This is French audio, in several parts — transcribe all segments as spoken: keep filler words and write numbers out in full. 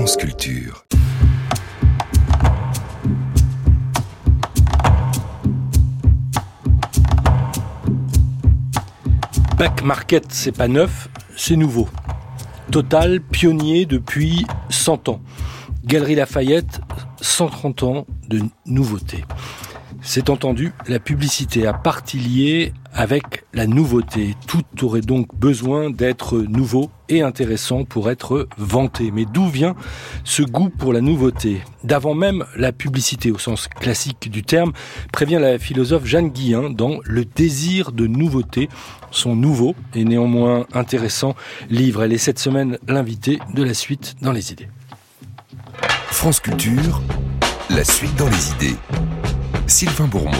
France Culture. Back Market, c'est pas neuf, c'est nouveau. Total, pionnier depuis cent ans. Galerie Lafayette, cent trente ans de nouveautés. C'est entendu, la publicité a partie liée avec la nouveauté. Tout aurait donc besoin d'être nouveau et intéressant pour être vanté. Mais d'où vient ce goût pour la nouveauté ? D'avant même la publicité, au sens classique du terme, prévient la philosophe Jeanne Guillain dans Le désir de nouveauté, son nouveau et néanmoins intéressant livre. Elle est cette semaine l'invitée de la suite dans les idées. France Culture, la suite dans les idées. Sylvain Bourmeau.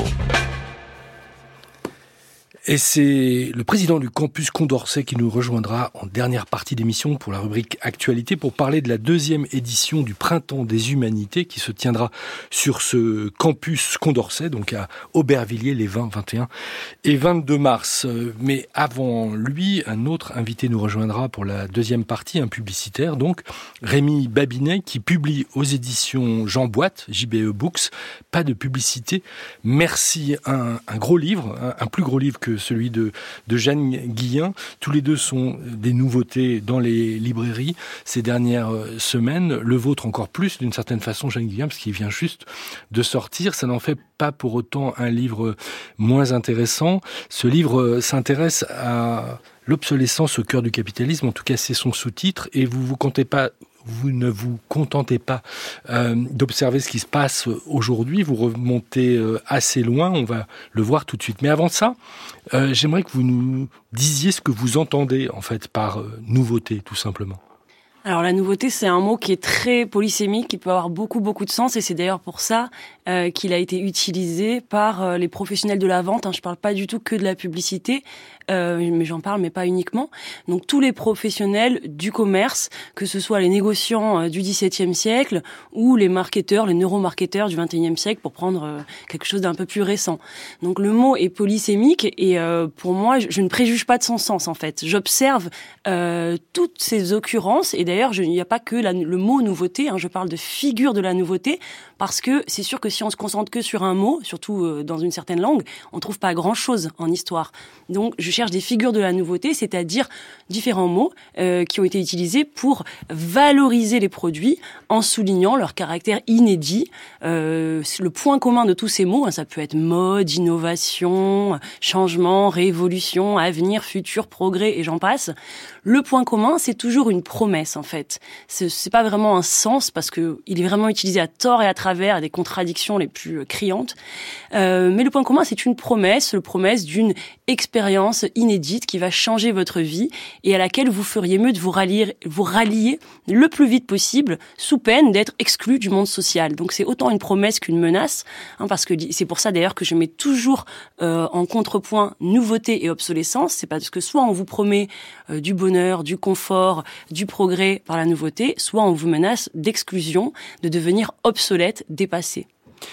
Et c'est le président du campus Condorcet qui nous rejoindra en dernière partie d'émission pour la rubrique Actualité pour parler de la deuxième édition du Printemps des Humanités qui se tiendra sur ce campus Condorcet, donc à Aubervilliers les vingt, vingt et un et vingt-deux mars. Mais avant lui, un autre invité nous rejoindra pour la deuxième partie, un publicitaire, donc Rémi Babinet qui publie aux éditions Jean Boîte, J B E Books, Pas de publicité. Merci, un, un gros livre, un, un plus gros livre que celui de, de Jeanne Guillain. Tous les deux sont des nouveautés dans les librairies ces dernières semaines. Le vôtre encore plus, d'une certaine façon, Jeanne Guillain, parce qu'il vient juste de sortir. Ça n'en fait pas pour autant un livre moins intéressant. Ce livre s'intéresse à l'obsolescence au cœur du capitalisme. En tout cas, c'est son sous-titre. Et vous vous comptez pas... Vous ne vous contentez pas euh, d'observer ce qui se passe aujourd'hui, vous remontez euh, assez loin, on va le voir tout de suite. Mais avant ça, euh, j'aimerais que vous nous disiez ce que vous entendez en fait par euh, nouveauté, tout simplement. Alors la nouveauté, c'est un mot qui est très polysémique, qui peut avoir beaucoup beaucoup de sens, et c'est d'ailleurs pour ça euh, qu'il a été utilisé par euh, les professionnels de la vente. Hein. Je parle pas du tout que de la publicité, euh, mais j'en parle, mais pas uniquement. Donc tous les professionnels du commerce, que ce soit les négociants euh, du dix-septième siècle ou les marketeurs, les neuromarketeurs du vingt et unième siècle, pour prendre euh, quelque chose d'un peu plus récent. Donc le mot est polysémique, et euh, pour moi, je, je ne préjuge pas de son sens en fait. J'observe euh, toutes ces occurrences, et d'ailleurs, il n'y a pas que la, le mot nouveauté, hein, je parle de figure de la nouveauté, parce que c'est sûr que si on se concentre que sur un mot, surtout euh, dans une certaine langue, on trouve pas grand-chose en histoire. Donc, je cherche des figures de la nouveauté, c'est-à-dire différents mots euh, qui ont été utilisés pour valoriser les produits en soulignant leur caractère inédit. Euh, le point commun de tous ces mots, hein, ça peut être mode, innovation, changement, révolution, avenir, futur, progrès, et j'en passe. Le point commun, c'est toujours une promesse, en fait. C'est, c'est pas vraiment un sens, parce que il est vraiment utilisé à tort et à travers, à des contradictions les plus criantes. Euh, mais le point commun, c'est une promesse, la promesse d'une expérience inédite qui va changer votre vie et à laquelle vous feriez mieux de vous rallier, vous rallier le plus vite possible, sous peine d'être exclu du monde social. Donc c'est autant une promesse qu'une menace, hein, parce que c'est pour ça d'ailleurs que je mets toujours euh, en contrepoint nouveauté et obsolescence. C'est parce que soit on vous promet euh, du bonheur, du confort, du progrès par la nouveauté, soit on vous menace d'exclusion, de devenir obsolète, dépassé.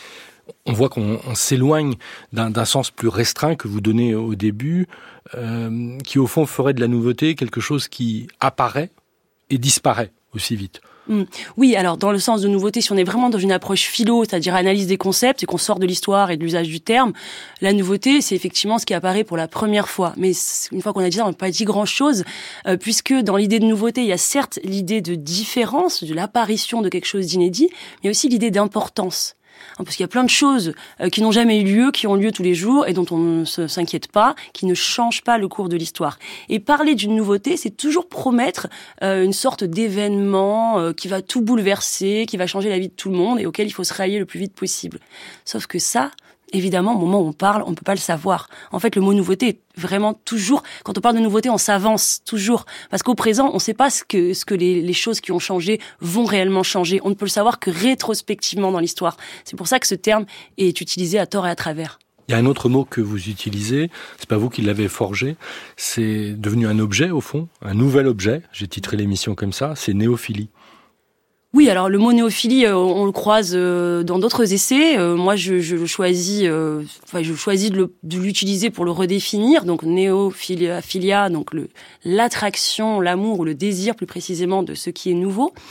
On voit qu'on on s'éloigne d'un, d'un sens plus restreint que vous donnez au début, euh, qui au fond ferait de la nouveauté quelque chose qui apparaît et disparaît aussi vite. Mmh. Oui, alors dans le sens de nouveauté, si on est vraiment dans une approche philo, c'est-à-dire analyse des concepts et qu'on sort de l'histoire et de l'usage du terme, la nouveauté, c'est effectivement ce qui apparaît pour la première fois. Mais une fois qu'on a dit ça, on n'a pas dit grand-chose, euh, puisque dans l'idée de nouveauté, il y a certes l'idée de différence, de l'apparition de quelque chose d'inédit, mais aussi l'idée d'importance. Parce qu'il y a plein de choses qui n'ont jamais eu lieu, qui ont lieu tous les jours et dont on ne s'inquiète pas, qui ne changent pas le cours de l'histoire. Et parler d'une nouveauté, c'est toujours promettre une sorte d'événement qui va tout bouleverser, qui va changer la vie de tout le monde et auquel il faut se rallier le plus vite possible. Sauf que ça, évidemment, au moment où on parle, on ne peut pas le savoir. En fait, le mot nouveauté est vraiment toujours... Quand on parle de nouveauté, on s'avance toujours. Parce qu'au présent, on ne sait pas ce que, ce que les, les choses qui ont changé vont réellement changer. On ne peut le savoir que rétrospectivement dans l'histoire. C'est pour ça que ce terme est utilisé à tort et à travers. Il y a un autre mot que vous utilisez, c'est pas vous qui l'avez forgé, c'est devenu un objet au fond, un nouvel objet, j'ai titré l'émission comme ça, c'est néophilie. Oui, alors le mot néophilie, euh, on le croise euh, dans d'autres essais. Euh, moi, je, je choisis, euh, enfin, je choisis de, le, de l'utiliser pour le redéfinir. Donc néophilia, philia, donc le, l'attraction, l'amour ou le désir, plus précisément, de ce qui est nouveau.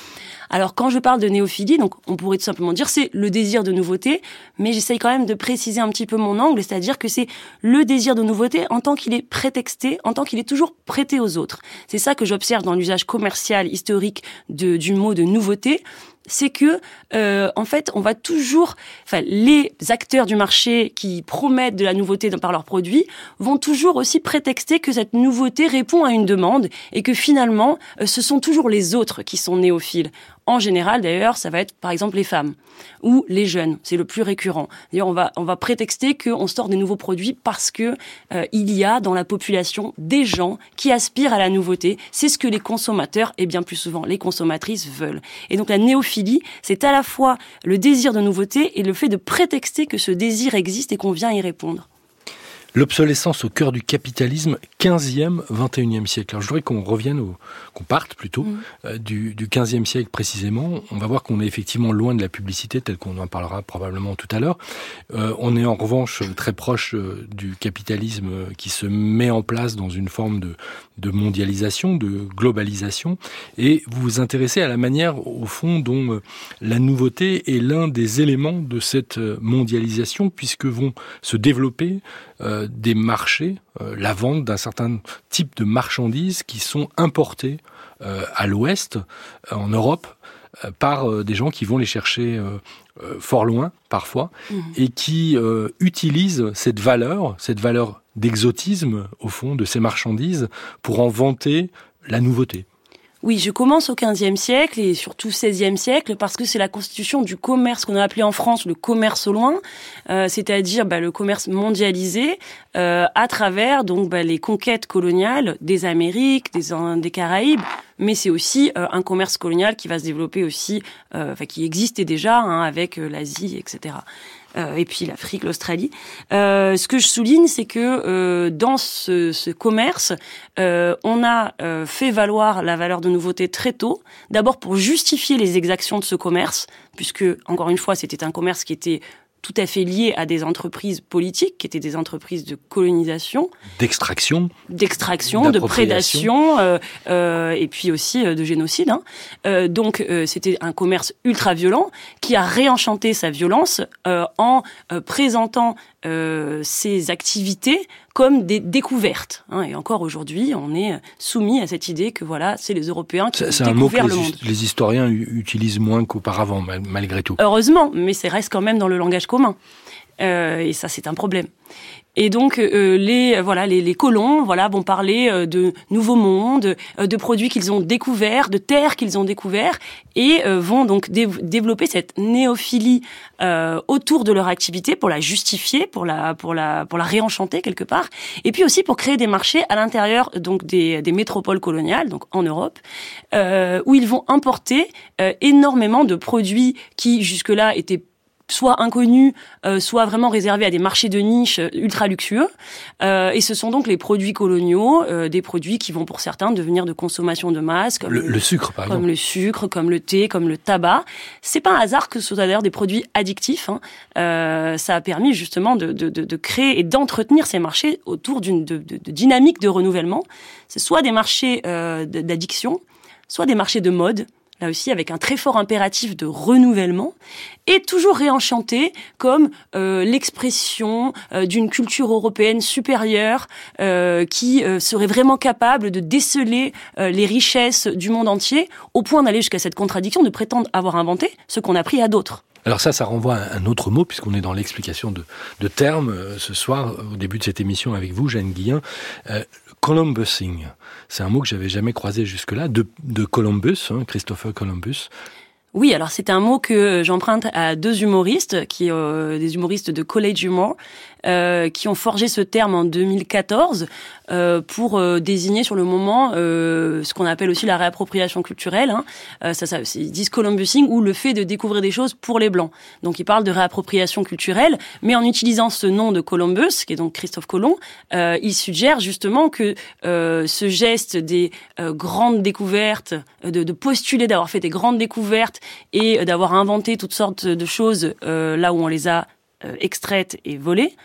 Alors quand je parle de néophilie, donc on pourrait tout simplement dire c'est le désir de nouveauté, mais j'essaye quand même de préciser un petit peu mon angle, c'est-à-dire que c'est le désir de nouveauté en tant qu'il est prétexté, en tant qu'il est toujours prêté aux autres. C'est ça que j'observe dans l'usage commercial, historique de, du mot de nouveauté. C'est que, euh, en fait, on va toujours, enfin, les acteurs du marché qui promettent de la nouveauté par leurs produits vont toujours aussi prétexter que cette nouveauté répond à une demande et que finalement, euh, ce sont toujours les autres qui sont néophiles. En général, d'ailleurs, ça va être, par exemple, les femmes ou les jeunes. C'est le plus récurrent. D'ailleurs, on va, on va prétexter qu'on sort des nouveaux produits parce que euh, il y a dans la population des gens qui aspirent à la nouveauté. C'est ce que les consommateurs, et bien plus souvent les consommatrices, veulent. Et donc, la néophilie, c'est à la fois le désir de nouveauté et le fait de prétexter que ce désir existe et qu'on vient y répondre. L'obsolescence au cœur du capitalisme, quinzième, vingt et unième siècle. Alors je voudrais qu'on revienne, au, qu'on parte plutôt mmh. euh, du, du quinzième siècle précisément. On va voir qu'on est effectivement loin de la publicité, telle qu'on en parlera probablement tout à l'heure. Euh, on est en revanche très proche euh, du capitalisme qui se met en place dans une forme de, de mondialisation, de globalisation. Et vous vous intéressez à la manière, au fond, dont euh, la nouveauté est l'un des éléments de cette mondialisation, puisque vont se développer euh, des marchés, euh, la vente d'un certain type de marchandises qui sont importées euh, à l'ouest, euh, en Europe, euh, par euh, des gens qui vont les chercher euh, euh, fort loin, parfois, mmh. et qui euh, utilisent cette valeur, cette valeur d'exotisme, au fond, de ces marchandises, pour en vanter la nouveauté. Oui, je commence au quinzième siècle et surtout seizième siècle parce que c'est la constitution du commerce qu'on a appelé en France le commerce au loin, euh, c'est-à-dire bah, le commerce mondialisé euh, à travers donc bah, les conquêtes coloniales des Amériques, des, des Caraïbes, mais c'est aussi euh, un commerce colonial qui va se développer aussi, euh, enfin qui existait déjà hein, avec euh, l'Asie, et cetera. Euh, et puis l'Afrique, l'Australie. Euh, ce que je souligne, c'est que euh, dans ce, ce commerce, euh, on a euh, fait valoir la valeur de nouveauté très tôt. D'abord pour justifier les exactions de ce commerce, puisque encore une fois, c'était un commerce qui était tout à fait lié à des entreprises politiques, qui étaient des entreprises de colonisation, d'extraction, d'extraction, de prédation, euh, euh, et puis aussi euh, de génocide. Hein. Euh, donc, euh, c'était un commerce ultra violent qui a réenchanté sa violence euh, en euh, présentant euh, ses activités comme des découvertes. Hein. Et encore aujourd'hui, on est soumis à cette idée que voilà, c'est les Européens qui c'est, ont découvert le monde. C'est un mot que les, les historiens utilisent moins qu'auparavant, mal, malgré tout. Heureusement, mais ça reste quand même dans le langage commun. Euh, et ça, c'est un problème. Et donc euh, les voilà les, les colons voilà vont parler euh, de nouveaux mondes, euh, de produits qu'ils ont découverts, de terres qu'ils ont découverts et euh, vont donc dé- développer cette néophilie euh, autour de leur activité pour la justifier, pour la pour la pour la réenchanter quelque part, et puis aussi pour créer des marchés à l'intérieur donc des des métropoles coloniales donc en Europe euh, où ils vont importer euh, énormément de produits qui jusque-là étaient soit inconnus, euh, soit vraiment réservés à des marchés de niche ultra luxueux. Euh, et ce sont donc les produits coloniaux, euh, des produits qui vont pour certains devenir de consommation de masse, comme le, le sucre par comme exemple, le sucre, comme le thé, comme le tabac. C'est pas un hasard que ce soit d'ailleurs des produits addictifs. Hein. Euh, ça a permis justement de, de, de, de créer et d'entretenir ces marchés autour d'une de, de, de dynamique de renouvellement. C'est soit des marchés euh, d'addiction, soit des marchés de mode. Là aussi avec un très fort impératif de renouvellement, et toujours réenchanté comme euh, l'expression euh, d'une culture européenne supérieure euh, qui euh, serait vraiment capable de déceler euh, les richesses du monde entier, au point d'aller jusqu'à cette contradiction de prétendre avoir inventé ce qu'on a pris à d'autres. Alors ça, ça renvoie à un autre mot, puisqu'on est dans l'explication de, de termes euh, ce soir, au début de cette émission avec vous, Jeanne Guillain. Euh, Columbusing, c'est un mot que j'avais jamais croisé jusque-là, de, de Columbus, hein, Christopher Columbus. Oui, alors c'est un mot que j'emprunte à deux humoristes, qui euh, des humoristes de College Humor, euh, qui ont forgé ce terme en deux mille quatorze euh, pour euh, désigner sur le moment euh, ce qu'on appelle aussi la réappropriation culturelle. Hein. Euh, ça, ça, ils disent Columbusing ou le fait de découvrir des choses pour les Blancs. Donc ils parlent de réappropriation culturelle, mais en utilisant ce nom de Columbus, qui est donc Christophe Colomb, euh, ils suggèrent justement que euh, ce geste des euh, grandes découvertes, de, de postuler d'avoir fait des grandes découvertes et d'avoir inventé toutes sortes de choses euh, là où on les a euh, extraites et volées,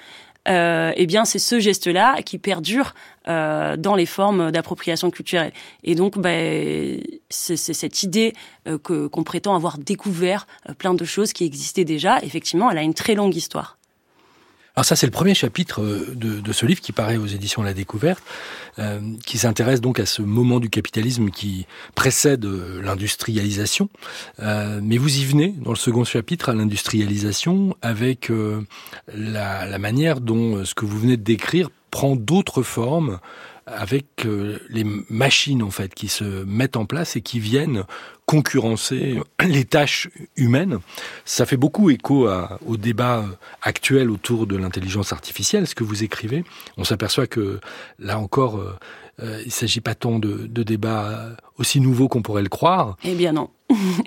euh, eh bien c'est ce geste-là qui perdure euh, dans les formes d'appropriation culturelle. Et donc, ben, c'est, c'est cette idée euh, que, qu'on prétend avoir découvert euh, plein de choses qui existaient déjà. Effectivement, elle a une très longue histoire. Alors ça, c'est le premier chapitre de, de ce livre qui paraît aux éditions La Découverte, euh, qui s'intéresse donc à ce moment du capitalisme qui précède l'industrialisation. Euh, mais vous y venez, dans le second chapitre, à l'industrialisation, avec euh, la, la manière dont ce que vous venez de décrire prend d'autres formes, avec euh, les machines en fait qui se mettent en place et qui viennent concurrencer les tâches humaines. Ça fait beaucoup écho à, au débat actuel autour de l'intelligence artificielle, ce que vous écrivez. On s'aperçoit que là encore, euh, euh, il ne s'agit pas tant de, de débats aussi nouveaux qu'on pourrait le croire. Eh bien non.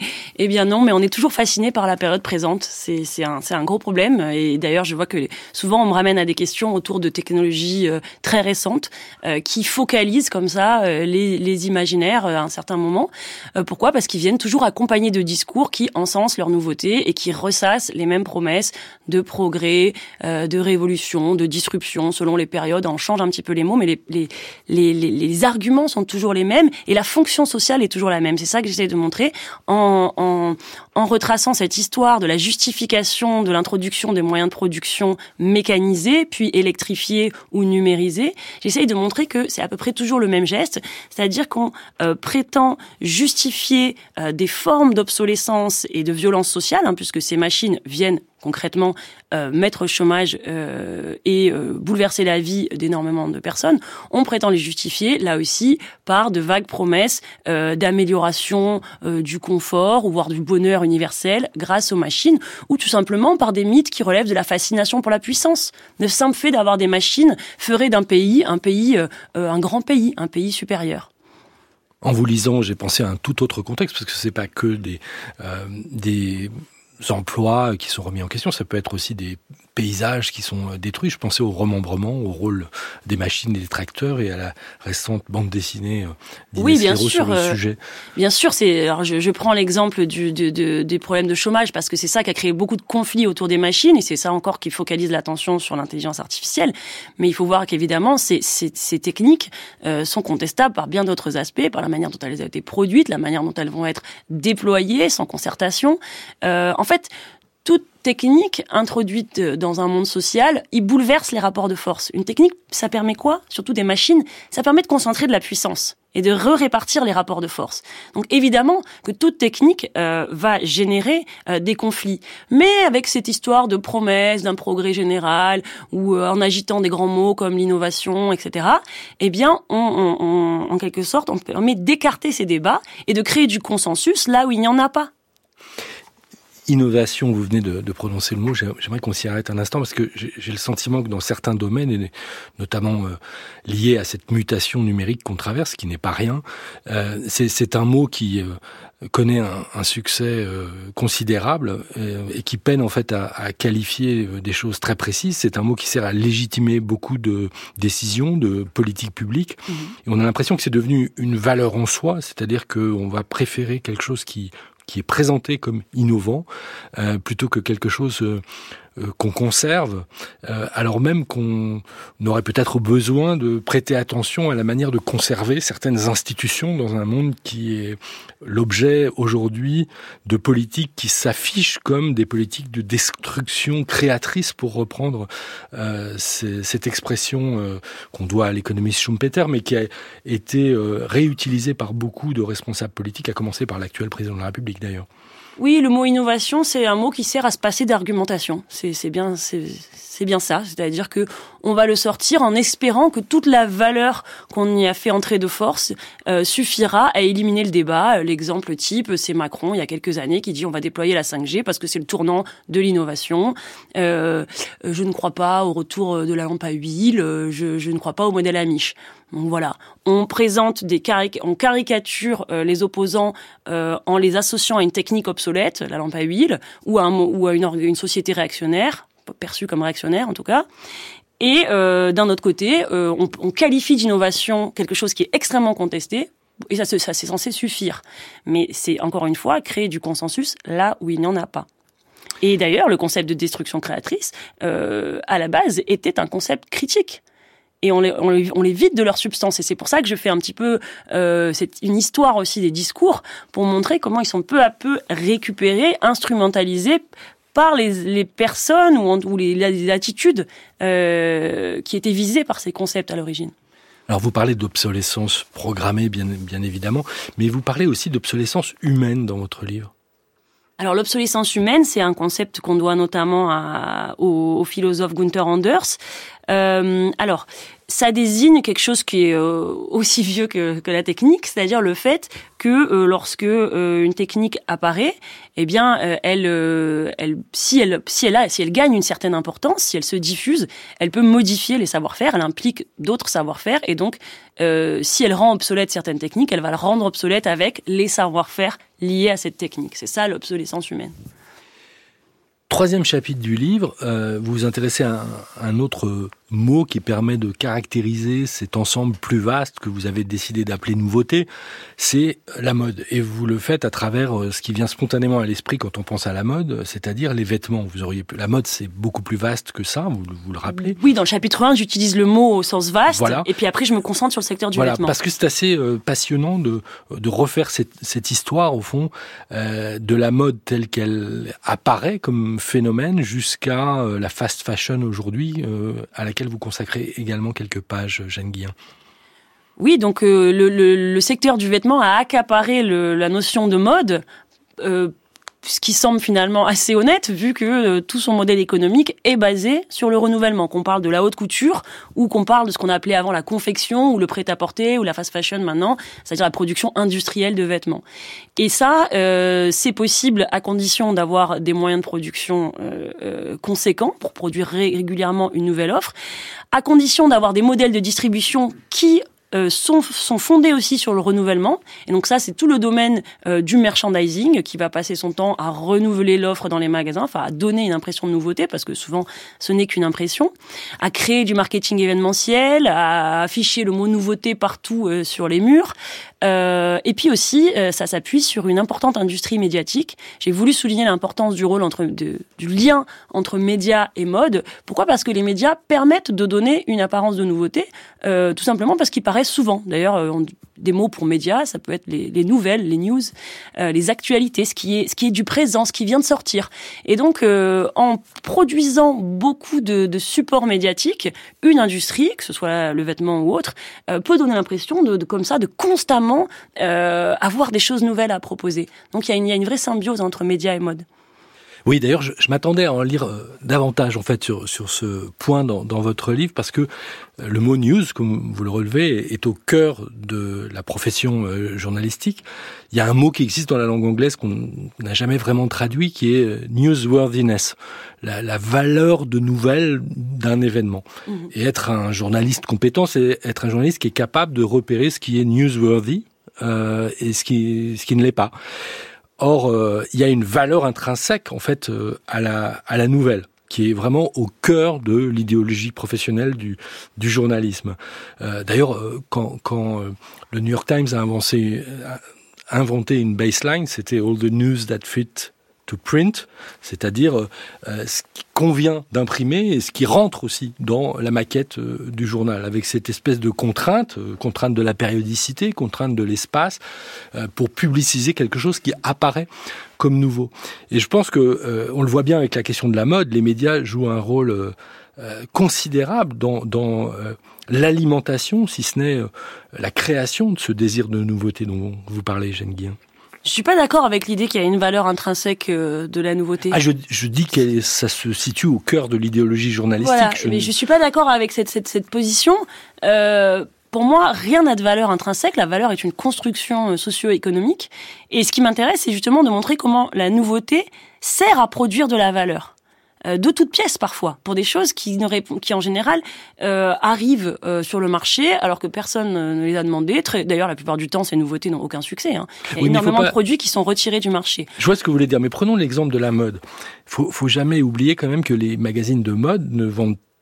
Eh bien non, mais on est toujours fasciné par la période présente. C'est, c'est, un, c'est un gros problème. Et d'ailleurs, je vois que les, souvent, on me ramène à des questions autour de technologies euh, très récentes euh, qui focalisent comme ça euh, les, les imaginaires euh, à un certain moment. Euh, pourquoi ? Parce qu'ils viennent toujours accompagnés de discours qui encensent leurs nouveautés et qui ressassent les mêmes promesses de progrès, euh, de révolution, de disruption selon les périodes. On change un petit peu les mots, mais les, les, les, les, les arguments sont toujours les mêmes et la fonction sociale est toujours la même. C'est ça que j'essaie de montrer. En, en, en retraçant cette histoire de la justification de l'introduction des moyens de production mécanisés, puis électrifiés ou numérisés, j'essaye de montrer que c'est à peu près toujours le même geste, c'est-à-dire qu'on euh, prétend justifier euh, des formes d'obsolescence et de violence sociale, hein, puisque ces machines viennent concrètement euh, mettre au chômage euh, et euh, bouleverser la vie d'énormément de personnes, on prétend les justifier, là aussi, par de vagues promesses euh, d'amélioration euh, du confort, ou voire du bonheur universel grâce aux machines, ou tout simplement par des mythes qui relèvent de la fascination pour la puissance. Le simple fait d'avoir des machines ferait d'un pays un pays, euh, un grand pays, un pays supérieur. En vous lisant, j'ai pensé à un tout autre contexte, parce que c'est pas que des... Euh, des emplois qui sont remis en question, ça peut être aussi des paysages qui sont détruits. Je pensais au remembrement, au rôle des machines et des tracteurs et à la récente bande dessinée d'Inès oui, bien Ferro sûr, sur le euh, sujet. Bien sûr, c'est. Alors je, je prends l'exemple du, de, de, des problèmes de chômage parce que c'est ça qui a créé beaucoup de conflits autour des machines et c'est ça encore qui focalise l'attention sur l'intelligence artificielle. Mais il faut voir qu'évidemment, ces, ces, ces techniques euh, sont contestables par bien d'autres aspects, par la manière dont elles ont été produites, la manière dont elles vont être déployées sans concertation. Euh, en fait, toute technique introduite dans un monde social, il bouleverse les rapports de force. Une technique, ça permet quoi ? Surtout des machines, ça permet de concentrer de la puissance et de re-répartir les rapports de force. Donc évidemment que toute technique euh, va générer euh, des conflits. Mais avec cette histoire de promesse, d'un progrès général, ou euh, en agitant des grands mots comme l'innovation, et cetera, eh bien, on, on, on, en quelque sorte, on permet d'écarter ces débats et de créer du consensus là où il n'y en a pas. Innovation, vous venez de, de prononcer le mot, j'aimerais qu'on s'y arrête un instant parce que j'ai, j'ai le sentiment que dans certains domaines, et notamment euh, liés à cette mutation numérique qu'on traverse, qui n'est pas rien, euh, c'est, c'est un mot qui euh, connaît un, un succès euh, considérable euh, et qui peine en fait à, à qualifier des choses très précises. C'est un mot qui sert à légitimer beaucoup de décisions, de politiques publiques. Mmh. Et on a l'impression que c'est devenu une valeur en soi, c'est-à-dire qu'on va préférer quelque chose qui qui est présenté comme innovant, euh, plutôt que quelque chose euh, euh, qu'on conserve, euh, alors même qu'on aurait peut-être besoin de prêter attention à la manière de conserver certaines institutions dans un monde qui est l'objet aujourd'hui de politiques qui s'affichent comme des politiques de destruction créatrice, pour reprendre euh, c'est, cette expression euh, qu'on doit à l'économiste Schumpeter, mais qui a été euh, réutilisée par beaucoup de responsables politiques, à commencer par l'actuel président de la République d'ailleurs. Oui, le mot innovation, c'est un mot qui sert à se passer d'argumentation. C'est, c'est bien, c'est, c'est bien ça. C'est-à-dire que on va le sortir en espérant que toute la valeur qu'on y a fait entrer de force euh, suffira à éliminer le débat. L'exemple type, c'est Macron, il y a quelques années, qui dit on va déployer la cinq G parce que c'est le tournant de l'innovation. Euh, je ne crois pas au retour de la lampe à huile. Je, je ne crois pas au modèle Amish. Donc voilà, on présente des caric- on caricature euh, les opposants euh, en les associant à une technique obsolète, la lampe à huile, ou à, un, ou à une, une société réactionnaire, perçue comme réactionnaire en tout cas. Et euh, d'un autre côté, euh, on, on qualifie d'innovation quelque chose qui est extrêmement contesté, et ça, ça c'est censé suffire. Mais c'est encore une fois créer du consensus là où il n'y en a pas. Et d'ailleurs, le concept de destruction créatrice, euh, à la base, était un concept critique. Et on les, on, les, on les vide de leur substance. Et c'est pour ça que je fais un petit peu euh, c'est une histoire aussi des discours pour montrer comment ils sont peu à peu récupérés, instrumentalisés par les, les personnes ou, ou les, les attitudes euh, qui étaient visées par ces concepts à l'origine. Alors vous parlez d'obsolescence programmée, bien, bien évidemment, mais vous parlez aussi d'obsolescence humaine dans votre livre. Alors l'obsolescence humaine, c'est un concept qu'on doit notamment à, au, au philosophe Gunther Anders. Euh, alors, ça désigne quelque chose qui est euh, aussi vieux que, que la technique, c'est-à-dire le fait que euh, lorsque euh, une technique apparaît, eh bien, euh, elle, euh, elle, si elle, si elle a, si elle gagne une certaine importance, si elle se diffuse, elle peut modifier les savoir-faire. Elle implique d'autres savoir-faire, et donc, euh, si elle rend obsolète certaines techniques, elle va le rendre obsolète avec les savoir-faire liés à cette technique. C'est ça l'obsolescence humaine. Troisième chapitre du livre, euh, vous vous intéressez à un, un autre mot qui permet de caractériser cet ensemble plus vaste que vous avez décidé d'appeler nouveauté, c'est la mode. Et vous le faites à travers ce qui vient spontanément à l'esprit quand on pense à la mode, c'est-à-dire les vêtements. Vous auriez pu... La mode, c'est beaucoup plus vaste que ça, vous, vous le rappelez. Oui, dans le chapitre un, j'utilise le mot au sens vaste, voilà. Et puis après, je me concentre sur le secteur du voilà, vêtement. Parce que c'est assez euh, passionnant de, de refaire cette, cette histoire, au fond, euh, de la mode telle qu'elle apparaît comme phénomène jusqu'à euh, la fast fashion aujourd'hui, euh, à laquelle vous consacrez également quelques pages, Jeanne Guillen. Oui, donc euh, le, le, le secteur du vêtement a accaparé le, la notion de mode, euh, ce qui semble finalement assez honnête, vu que euh, tout son modèle économique est basé sur le renouvellement, qu'on parle de la haute couture, ou qu'on parle de ce qu'on appelait avant la confection, ou le prêt-à-porter, ou la fast fashion maintenant, c'est-à-dire la production industrielle de vêtements. Et ça, euh, c'est possible à condition d'avoir des moyens de production euh, euh, conséquents pour produire ré- régulièrement une nouvelle offre, à condition d'avoir des modèles de distribution qui Euh, sont, sont fondés aussi sur le renouvellement. Et donc ça, c'est tout le domaine euh, du merchandising qui va passer son temps à renouveler l'offre dans les magasins, enfin à donner une impression de nouveauté, parce que souvent, ce n'est qu'une impression, à créer du marketing événementiel, à afficher le mot nouveauté partout euh, sur les murs. Euh, et puis aussi, euh, ça s'appuie sur une importante industrie médiatique. J'ai voulu souligner l'importance du rôle entre, de, du lien entre médias et mode. Pourquoi ? Parce que les médias permettent de donner une apparence de nouveauté, euh, tout simplement parce qu'ils paraissent souvent. D'ailleurs, on, des mots pour médias, ça peut être les, les nouvelles, les news, euh, les actualités, ce qui est ce qui est du présent, ce qui vient de sortir. Et donc, euh, en produisant beaucoup de, de supports médiatiques, une industrie, que ce soit le vêtement ou autre, euh, peut donner l'impression de, de comme ça, de constamment euh, avoir des choses nouvelles à proposer. Donc, il y a une, il y a une vraie symbiose entre médias et mode. Oui, d'ailleurs, je, je m'attendais à en lire euh, davantage en fait sur sur ce point dans, dans votre livre, parce que euh, le mot news, comme vous le relevez, est au cœur de la profession euh, journalistique. Il y a un mot qui existe dans la langue anglaise qu'on n'a jamais vraiment traduit, qui est euh, newsworthiness, la, la valeur de nouvelle d'un événement. Mmh. Et être un journaliste compétent, c'est être un journaliste qui est capable de repérer ce qui est newsworthy euh, et ce qui ce qui ne l'est pas. Or, euh, il y a une valeur intrinsèque en fait euh, à la à la nouvelle, qui est vraiment au cœur de l'idéologie professionnelle du du journalisme. Euh, d'ailleurs, euh, quand quand euh, le New York Times a inventé a inventé une baseline, c'était all the news that fit to print, c'est-à-dire euh, ce qui convient d'imprimer et ce qui rentre aussi dans la maquette euh, du journal, avec cette espèce de contrainte, euh, contrainte de la périodicité, contrainte de l'espace, euh, pour publiciser quelque chose qui apparaît comme nouveau. Et je pense que euh, on le voit bien avec la question de la mode, les médias jouent un rôle euh, euh, considérable dans, dans euh, l'alimentation, si ce n'est euh, la création de ce désir de nouveauté dont vous parlez, Jeanne Guillen. Je suis pas d'accord avec l'idée qu'il y a une valeur intrinsèque de la nouveauté. Ah, je, je dis que ça se situe au cœur de l'idéologie journalistique. Voilà, je... mais je suis pas d'accord avec cette, cette, cette position. Euh, pour moi, rien n'a de valeur intrinsèque. La valeur est une construction socio-économique. Et ce qui m'intéresse, c'est justement de montrer comment la nouveauté sert à produire de la valeur. De toutes pièces parfois, pour des choses qui, ne répondent, qui en général euh, arrivent euh, sur le marché alors que personne ne les a demandées. Très, d'ailleurs, la plupart du temps, ces nouveautés n'ont aucun succès. Hein. Il y a oui, énormément pas... de produits qui sont retirés du marché. Je vois ce que vous voulez dire, mais prenons l'exemple de la mode. Faut, faut jamais oublier quand même que les magazines de mode ne vendent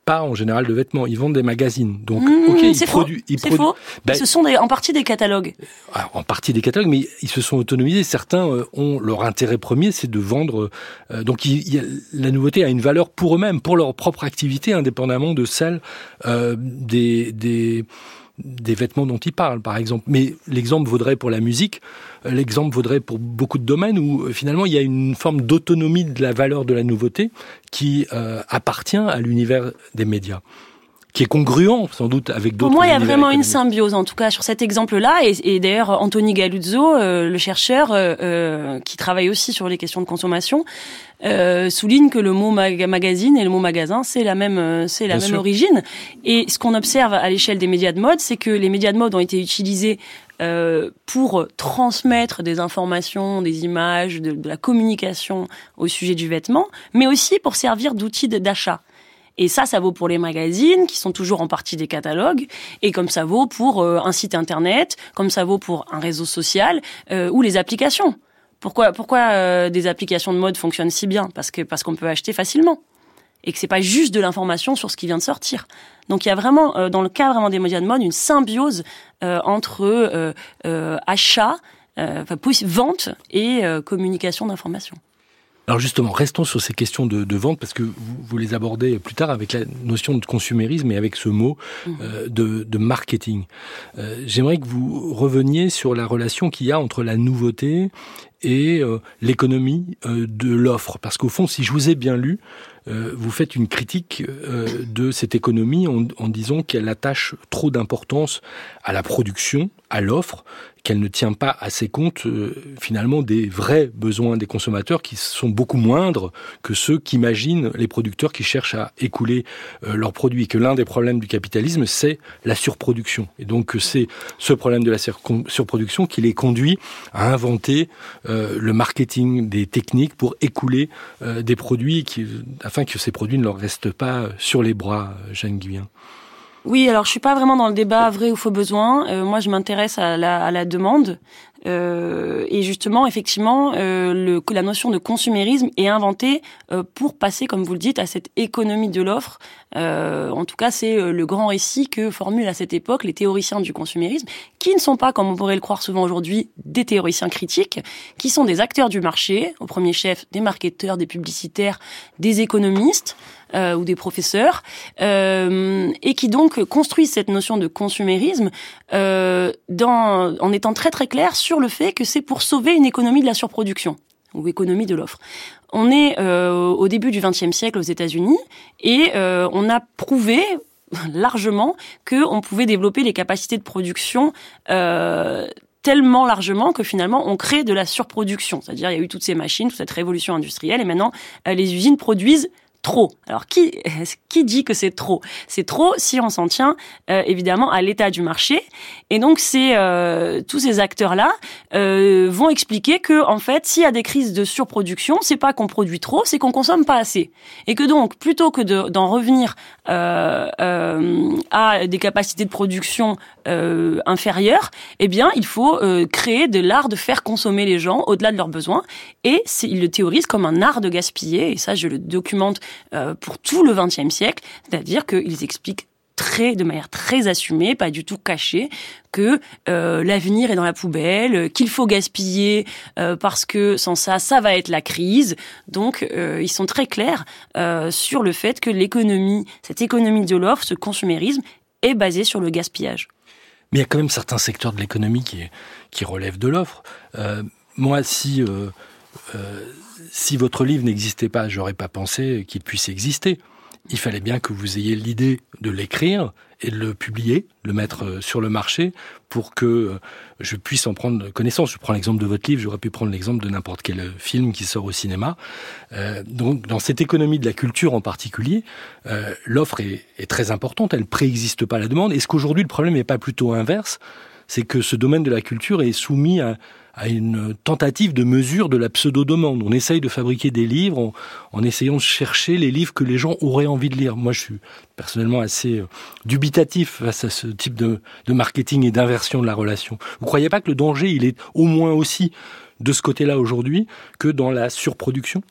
pas en général de vêtements, ils vendent des magazines. Donc, mmh, ok, ils c'est produisent. Faux. C'est produ- faux. Ben, ce sont des, en partie des catalogues. Alors, en partie des catalogues, mais ils se sont autonomisés. Certains euh, ont leur intérêt premier, c'est de vendre. Euh, donc, il, il, la nouveauté a une valeur pour eux-mêmes, pour leur propre activité, indépendamment de celle euh, des, des des vêtements dont ils parlent, par exemple. Mais l'exemple vaudrait pour la musique, l'exemple vaudrait pour beaucoup de domaines où, finalement, il y a une forme d'autonomie de la valeur de la nouveauté qui euh, appartient à l'univers des médias, qui est congruent, sans doute, avec d'autres. Pour moi, il y a vraiment économiques. une symbiose, en tout cas, sur cet exemple-là. Et, et d'ailleurs, Anthony Galuzzo, euh, le chercheur, euh, euh, qui travaille aussi sur les questions de consommation, euh, souligne que le mot mag- magazine et le mot magasin, c'est la même, euh, c'est la Bien même sûr. origine. Et ce qu'on observe à l'échelle des médias de mode, c'est que les médias de mode ont été utilisés euh, pour transmettre des informations, des images, de, de la communication au sujet du vêtement, mais aussi pour servir d'outils d'achat. Et ça, ça vaut pour les magazines, qui sont toujours en partie des catalogues, et comme ça vaut pour euh, un site internet, comme ça vaut pour un réseau social, euh, ou les applications. Pourquoi, pourquoi euh, des applications de mode fonctionnent si bien ? Parce que parce qu'on peut acheter facilement, et que c'est pas juste de l'information sur ce qui vient de sortir. Donc il y a vraiment, euh, dans le cas vraiment des médias de mode, une symbiose euh, entre euh, euh, achat, euh, enfin, vente et euh, communication d'informations. Alors justement, restons sur ces questions de, de vente, parce que vous, vous les abordez plus tard avec la notion de consumérisme et avec ce mot euh, de, de marketing. Euh, j'aimerais que vous reveniez sur la relation qu'il y a entre la nouveauté et euh, l'économie euh, de l'offre. Parce qu'au fond, si je vous ai bien lu, euh, vous faites une critique euh, de cette économie en, en disant qu'elle attache trop d'importance à la production, à l'offre, qu'elle ne tient pas assez compte euh, finalement des vrais besoins des consommateurs qui sont beaucoup moindres que ceux qu'imaginent les producteurs qui cherchent à écouler euh, leurs produits. Et que l'un des problèmes du capitalisme, c'est la surproduction. Et donc c'est ce problème de la sur- surproduction qui les conduit à inventer euh, le marketing, des techniques pour écouler euh, des produits qui, afin que ces produits ne leur restent pas sur les bras, Jeanne Guyen. Oui, alors je suis pas vraiment dans le débat vrai ou faux besoin. Euh, moi, je m'intéresse à la, à la demande. Euh, et justement, effectivement, euh, le, la notion de consumérisme est inventée euh, pour passer, comme vous le dites, à cette économie de l'offre. Euh, en tout cas, c'est euh, le grand récit que formulent à cette époque les théoriciens du consumérisme, qui ne sont pas, comme on pourrait le croire souvent aujourd'hui, des théoriciens critiques, qui sont des acteurs du marché, au premier chef des marketeurs, des publicitaires, des économistes, Euh, ou des professeurs, euh, et qui donc construisent cette notion de consumérisme euh, dans, en étant très très clair sur le fait que c'est pour sauver une économie de la surproduction ou économie de l'offre. On est euh, au début du vingtième siècle aux États-Unis et euh, on a prouvé largement qu'on pouvait développer les capacités de production euh, tellement largement que finalement on crée de la surproduction. C'est-à-dire il y a eu toutes ces machines, toute cette révolution industrielle et maintenant euh, les usines produisent trop. Alors, qui, qui dit que c'est trop ? C'est trop si on s'en tient, euh, évidemment, à l'état du marché. Et donc, c'est, euh, tous ces acteurs-là euh, vont expliquer que, en fait, s'il y a des crises de surproduction, c'est pas qu'on produit trop, c'est qu'on consomme pas assez. Et que donc, plutôt que de, d'en revenir euh, euh, à des capacités de production euh, inférieures, eh bien, il faut euh, créer de l'art de faire consommer les gens au-delà de leurs besoins. Et c'est, ils le théorisent comme un art de gaspiller. Et ça, je le documente Euh, pour tout le vingtième siècle, c'est-à-dire qu'ils expliquent très, de manière très assumée, pas du tout cachée, que euh, l'avenir est dans la poubelle, qu'il faut gaspiller euh, parce que sans ça, ça va être la crise. Donc, euh, ils sont très clairs euh, sur le fait que l'économie, cette économie de l'offre, ce consumérisme, est basé sur le gaspillage. Mais il y a quand même certains secteurs de l'économie qui, qui relèvent de l'offre. Euh, moi, si... Euh, euh, Si votre livre n'existait pas, j'aurais pas pensé qu'il puisse exister. Il fallait bien que vous ayez l'idée de l'écrire et de le publier, le mettre sur le marché pour que je puisse en prendre connaissance. Je prends l'exemple de votre livre, j'aurais pu prendre l'exemple de n'importe quel film qui sort au cinéma. Euh, donc, dans cette économie de la culture en particulier, euh, l'offre est, est très importante, elle préexiste pas à la demande. Est-ce qu'aujourd'hui, le problème n'est pas plutôt inverse ? C'est que ce domaine de la culture est soumis à, à une tentative de mesure de la pseudo-demande. On essaye de fabriquer des livres en, en essayant de chercher les livres que les gens auraient envie de lire. Moi, je suis personnellement assez dubitatif face à ce type de, de marketing et d'inversion de la relation. Vous ne croyez pas que le danger, il est au moins aussi de ce côté-là aujourd'hui que dans la surproduction ?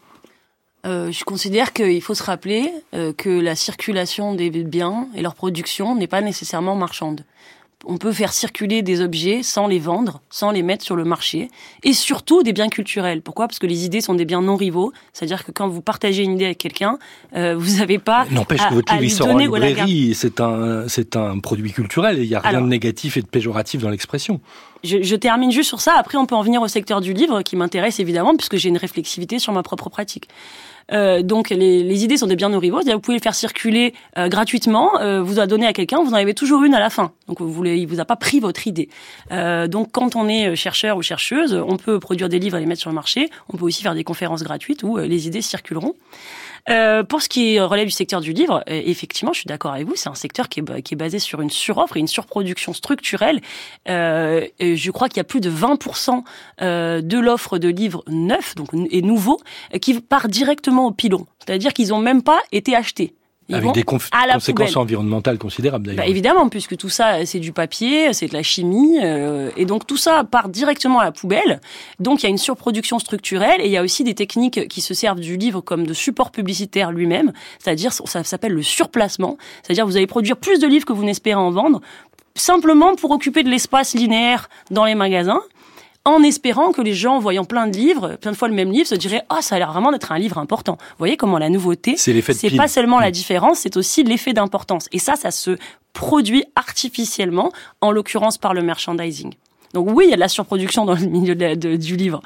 Euh, je considère qu'il faut se rappeler euh, que la circulation des biens et leur production n'est pas nécessairement marchande. On peut faire circuler des objets sans les vendre, sans les mettre sur le marché, et surtout des biens culturels. Pourquoi ? Parce que les idées sont des biens non rivaux, c'est-à-dire que quand vous partagez une idée avec quelqu'un, euh, vous n'avez pas N'empêche à, que votre à livre lui il sort en donner ou la librairie, c'est un, c'est un produit culturel, et il n'y a rien Alors, de négatif et de péjoratif dans l'expression. Je, je termine juste sur ça, après on peut en venir au secteur du livre, qui m'intéresse évidemment, puisque j'ai une réflexivité sur ma propre pratique. Euh, donc les, les idées sont des biens non rivaux, c'est-à-dire vous pouvez les faire circuler euh, gratuitement, euh, vous la donnez à quelqu'un, vous en avez toujours une à la fin. Donc vous voulez, il vous a pas pris votre idée. Euh, donc quand on est chercheur ou chercheuse, on peut produire des livres et les mettre sur le marché. On peut aussi faire des conférences gratuites où euh, les idées circuleront. Euh, pour ce qui relève du secteur du livre, euh, effectivement, je suis d'accord avec vous, c'est un secteur qui est, qui est basé sur une suroffre et une surproduction structurelle. Euh, et je crois qu'il y a plus de vingt pour cent euh, de l'offre de livres neufs donc, et nouveaux qui part directement au pilon. C'est-à-dire qu'ils n'ont même pas été achetés. Ils Avec des conf- conséquences poubelle. environnementales considérables d'ailleurs. Bah, évidemment, puisque tout ça, c'est du papier, c'est de la chimie, euh, et donc tout ça part directement à la poubelle. Donc il y a une surproduction structurelle, et il y a aussi des techniques qui se servent du livre comme de support publicitaire lui-même, c'est-à-dire ça s'appelle le surplacement, c'est-à-dire vous allez produire plus de livres que vous n'espérez en vendre, simplement pour occuper de l'espace linéaire dans les magasins, en espérant que les gens, voyant plein de livres, plein de fois le même livre, se diraient « Ah, oh, ça a l'air vraiment d'être un livre important ». Vous voyez comment la nouveauté, c'est, l'effet de c'est pile. pas seulement la différence, c'est aussi l'effet d'importance. Et ça, ça se produit artificiellement, en l'occurrence par le merchandising. Donc oui, il y a de la surproduction dans le milieu de la, de, du livre.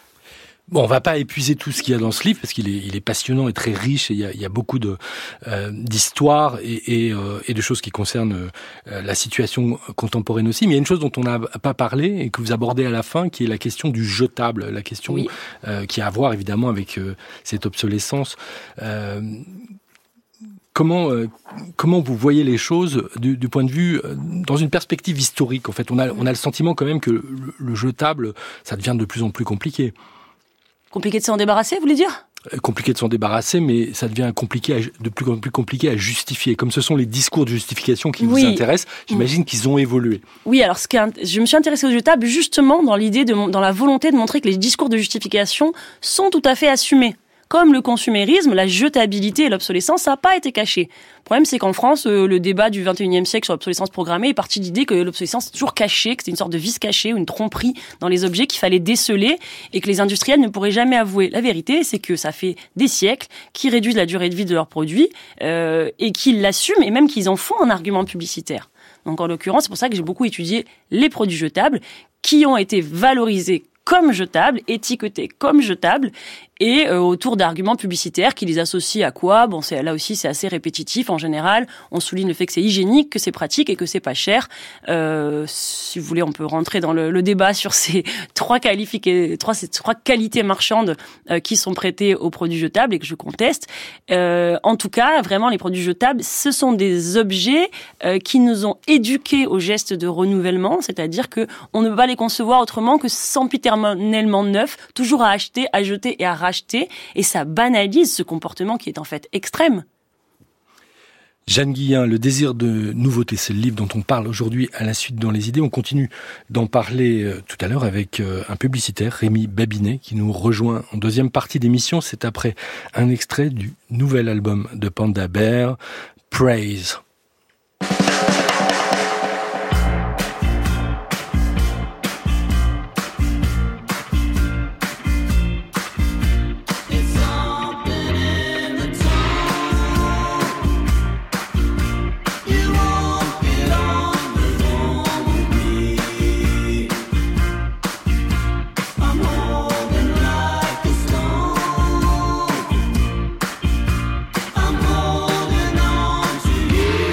Bon, on va pas épuiser tout ce qu'il y a dans ce livre parce qu'il est, il est passionnant et très riche et il y a, il y a beaucoup de euh, d'histoires et, et, euh, et de choses qui concernent euh, la situation contemporaine aussi. Mais il y a une chose dont on n'a pas parlé et que vous abordez à la fin, qui est la question du jetable, la question oui. euh, qui a à voir évidemment avec euh, cette obsolescence. Euh, Comment euh, comment vous voyez les choses du, du point de vue euh, dans une perspective historique ? En fait, on a on a le sentiment quand même que le, le jetable, ça devient de plus en plus compliqué. Compliqué de s'en débarrasser, vous voulez dire ? Compliqué de s'en débarrasser, mais ça devient compliqué à, de plus en plus compliqué à justifier. Comme ce sont les discours de justification qui oui. vous intéressent, j'imagine mmh. qu'ils ont évolué. Oui, alors ce qui est, je me suis intéressée au jetable justement dans l'idée de dans la volonté de montrer que les discours de justification sont tout à fait assumés. Comme le consumérisme, la jetabilité et l'obsolescence, ça n'a pas été caché. Le problème, c'est qu'en France, euh, le débat du vingt et unième siècle sur l'obsolescence programmée est parti de l'idée que l'obsolescence est toujours cachée, que c'était une sorte de vice caché ou une tromperie dans les objets qu'il fallait déceler et que les industriels ne pourraient jamais avouer. La vérité, c'est que ça fait des siècles qu'ils réduisent la durée de vie de leurs produits euh, et qu'ils l'assument et même qu'ils en font un argument publicitaire. Donc en l'occurrence, c'est pour ça que j'ai beaucoup étudié les produits jetables qui ont été valorisés comme jetables, étiquetés comme jetables, et euh, autour d'arguments publicitaires qui les associent à quoi ? Bon, c'est, là aussi, c'est assez répétitif. En général, on souligne le fait que c'est hygiénique, que c'est pratique et que c'est pas cher. Euh, si vous voulez, on peut rentrer dans le, le débat sur ces trois, qualifiés, trois, ces trois qualités marchandes euh, qui sont prêtées aux produits jetables et que je conteste. Euh, en tout cas, vraiment, les produits jetables, ce sont des objets euh, qui nous ont éduqués au geste de renouvellement, c'est-à-dire que on ne peut pas les concevoir autrement que sempiternellement neufs, toujours à acheter, à jeter et à racheter, et ça banalise ce comportement qui est en fait extrême. Jeanne Guillain, Le désir de nouveauté, c'est le livre dont on parle aujourd'hui à la suite dans les idées. On continue d'en parler euh, tout à l'heure avec euh, un publicitaire, Rémi Babinet, qui nous rejoint en deuxième partie d'émission. C'est après un extrait du nouvel album de Panda Bear, Praise. I'm holding on to you.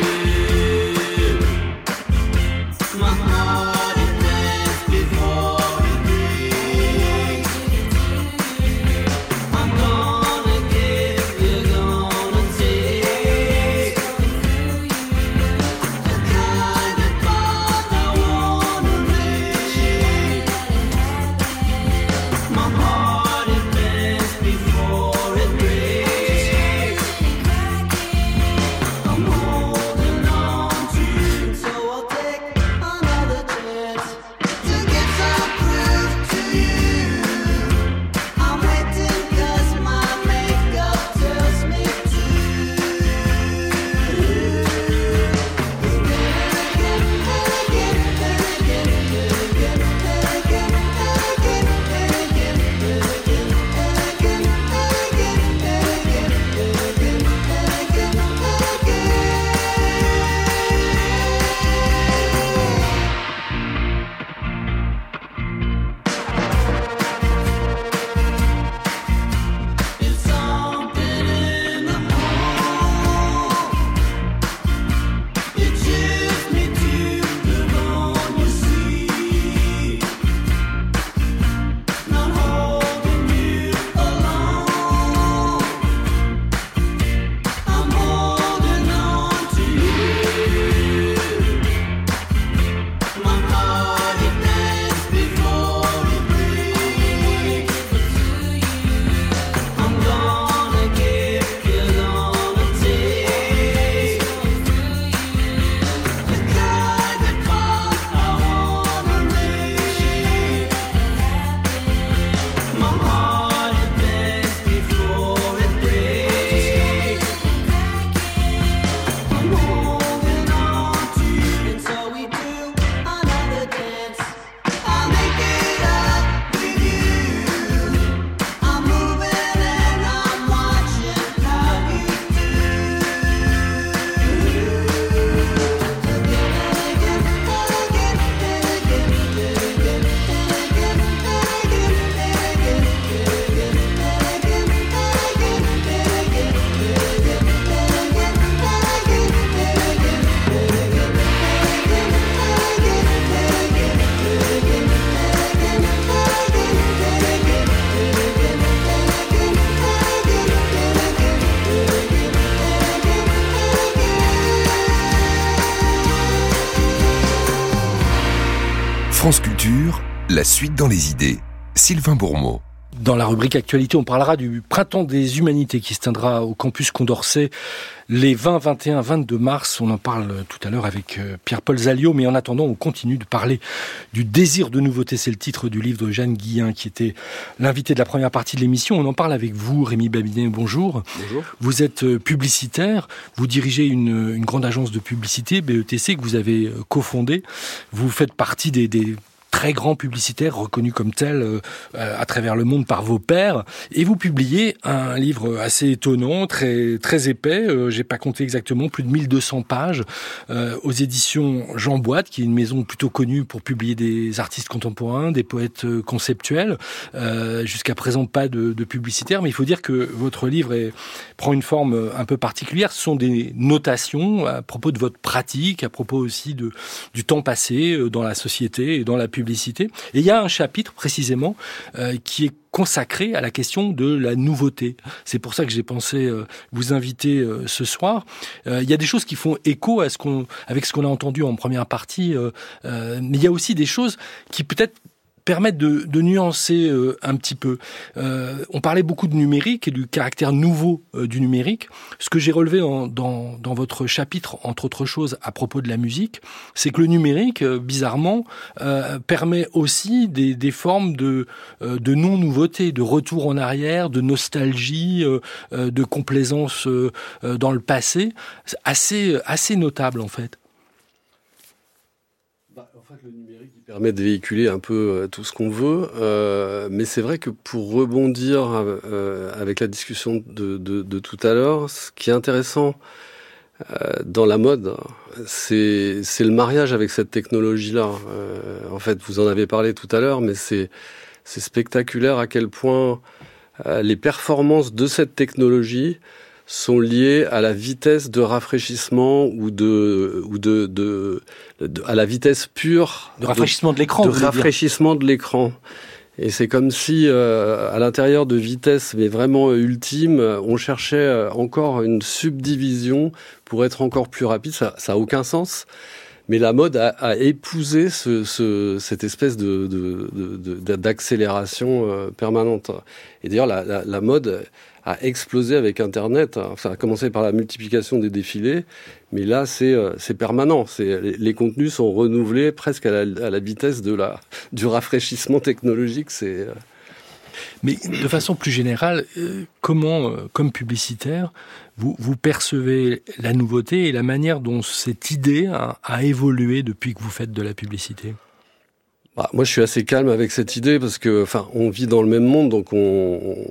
La suite dans les idées, Sylvain Bourmeau. Dans la rubrique Actualité, on parlera du Printemps des Humanités qui se tiendra au campus Condorcet les vingt, vingt et un, vingt-deux mars. On en parle tout à l'heure avec Pierre-Paul Zaliot, mais en attendant, on continue de parler du désir de nouveauté. C'est le titre du livre de Jeanne Guillain, qui était l'invité de la première partie de l'émission. On en parle avec vous, Rémi Babinet. Bonjour. Bonjour. Vous êtes publicitaire, vous dirigez une, une grande agence de publicité, B E T C, que vous avez cofondée. Vous faites partie des... des très grands publicitaires reconnus comme tels euh, à travers le monde par vos pairs, et vous publiez un livre assez étonnant, très très épais, euh, j'ai pas compté exactement, plus de mille deux cents pages, euh, aux éditions Jean Boîte, qui est une maison plutôt connue pour publier des artistes contemporains, des poètes conceptuels. Euh, jusqu'à présent, pas de, de publicitaire, mais il faut dire que votre livre est, prend une forme un peu particulière. Ce sont des notations à propos de votre pratique, à propos aussi de du temps passé dans la société et dans la publicité. Publicité. Et il y a un chapitre précisément euh, qui est consacré à la question de la nouveauté. C'est pour ça que j'ai pensé euh, vous inviter euh, ce soir. Euh, il y a des choses qui font écho à ce qu'on, avec ce qu'on a entendu en première partie, euh, euh, mais il y a aussi des choses qui peut-être permettre de, de nuancer euh, un petit peu. Euh, on parlait beaucoup de numérique et du caractère nouveau euh, du numérique. Ce que j'ai relevé en, dans, dans votre chapitre, entre autres choses, à propos de la musique, c'est que le numérique, euh, bizarrement, euh, permet aussi des, des formes de, euh, de non-nouveauté, de retour en arrière, de nostalgie, euh, euh, de complaisance euh, euh, dans le passé. C'est assez, assez notable, en fait. En fait, le numérique il permet de véhiculer un peu euh, tout ce qu'on veut, euh, mais c'est vrai que pour rebondir euh, avec la discussion de, de, de tout à l'heure, ce qui est intéressant euh, dans la mode, c'est, c'est le mariage avec cette technologie-là. Euh, en fait, vous en avez parlé tout à l'heure, mais c'est, c'est spectaculaire à quel point euh, les performances de cette technologie sont liées à la vitesse de rafraîchissement ou de ou de, de, de à la vitesse pure de rafraîchissement de, de l'écran. De rafraîchissement de l'écran. Et c'est comme si euh, à l'intérieur de vitesse mais vraiment ultime, on cherchait encore une subdivision pour être encore plus rapide. Ça, ça a aucun sens. Mais la mode a, a épousé ce, ce, cette espèce de, de, de, de d'accélération euh, permanente. Et d'ailleurs, la, la, la mode a explosé avec Internet. Ça a commencé par la multiplication des défilés, mais là, c'est, c'est permanent. C'est, les, les contenus sont renouvelés presque à la, à la vitesse de la, du rafraîchissement technologique. C'est... Mais de façon plus générale, euh, comment, euh, comme publicitaire, vous, vous percevez la nouveauté et la manière dont cette idée a, a évolué depuis que vous faites de la publicité ? Bah, moi, je suis assez calme avec cette idée parce que, enfin, on vit dans le même monde, donc on, on...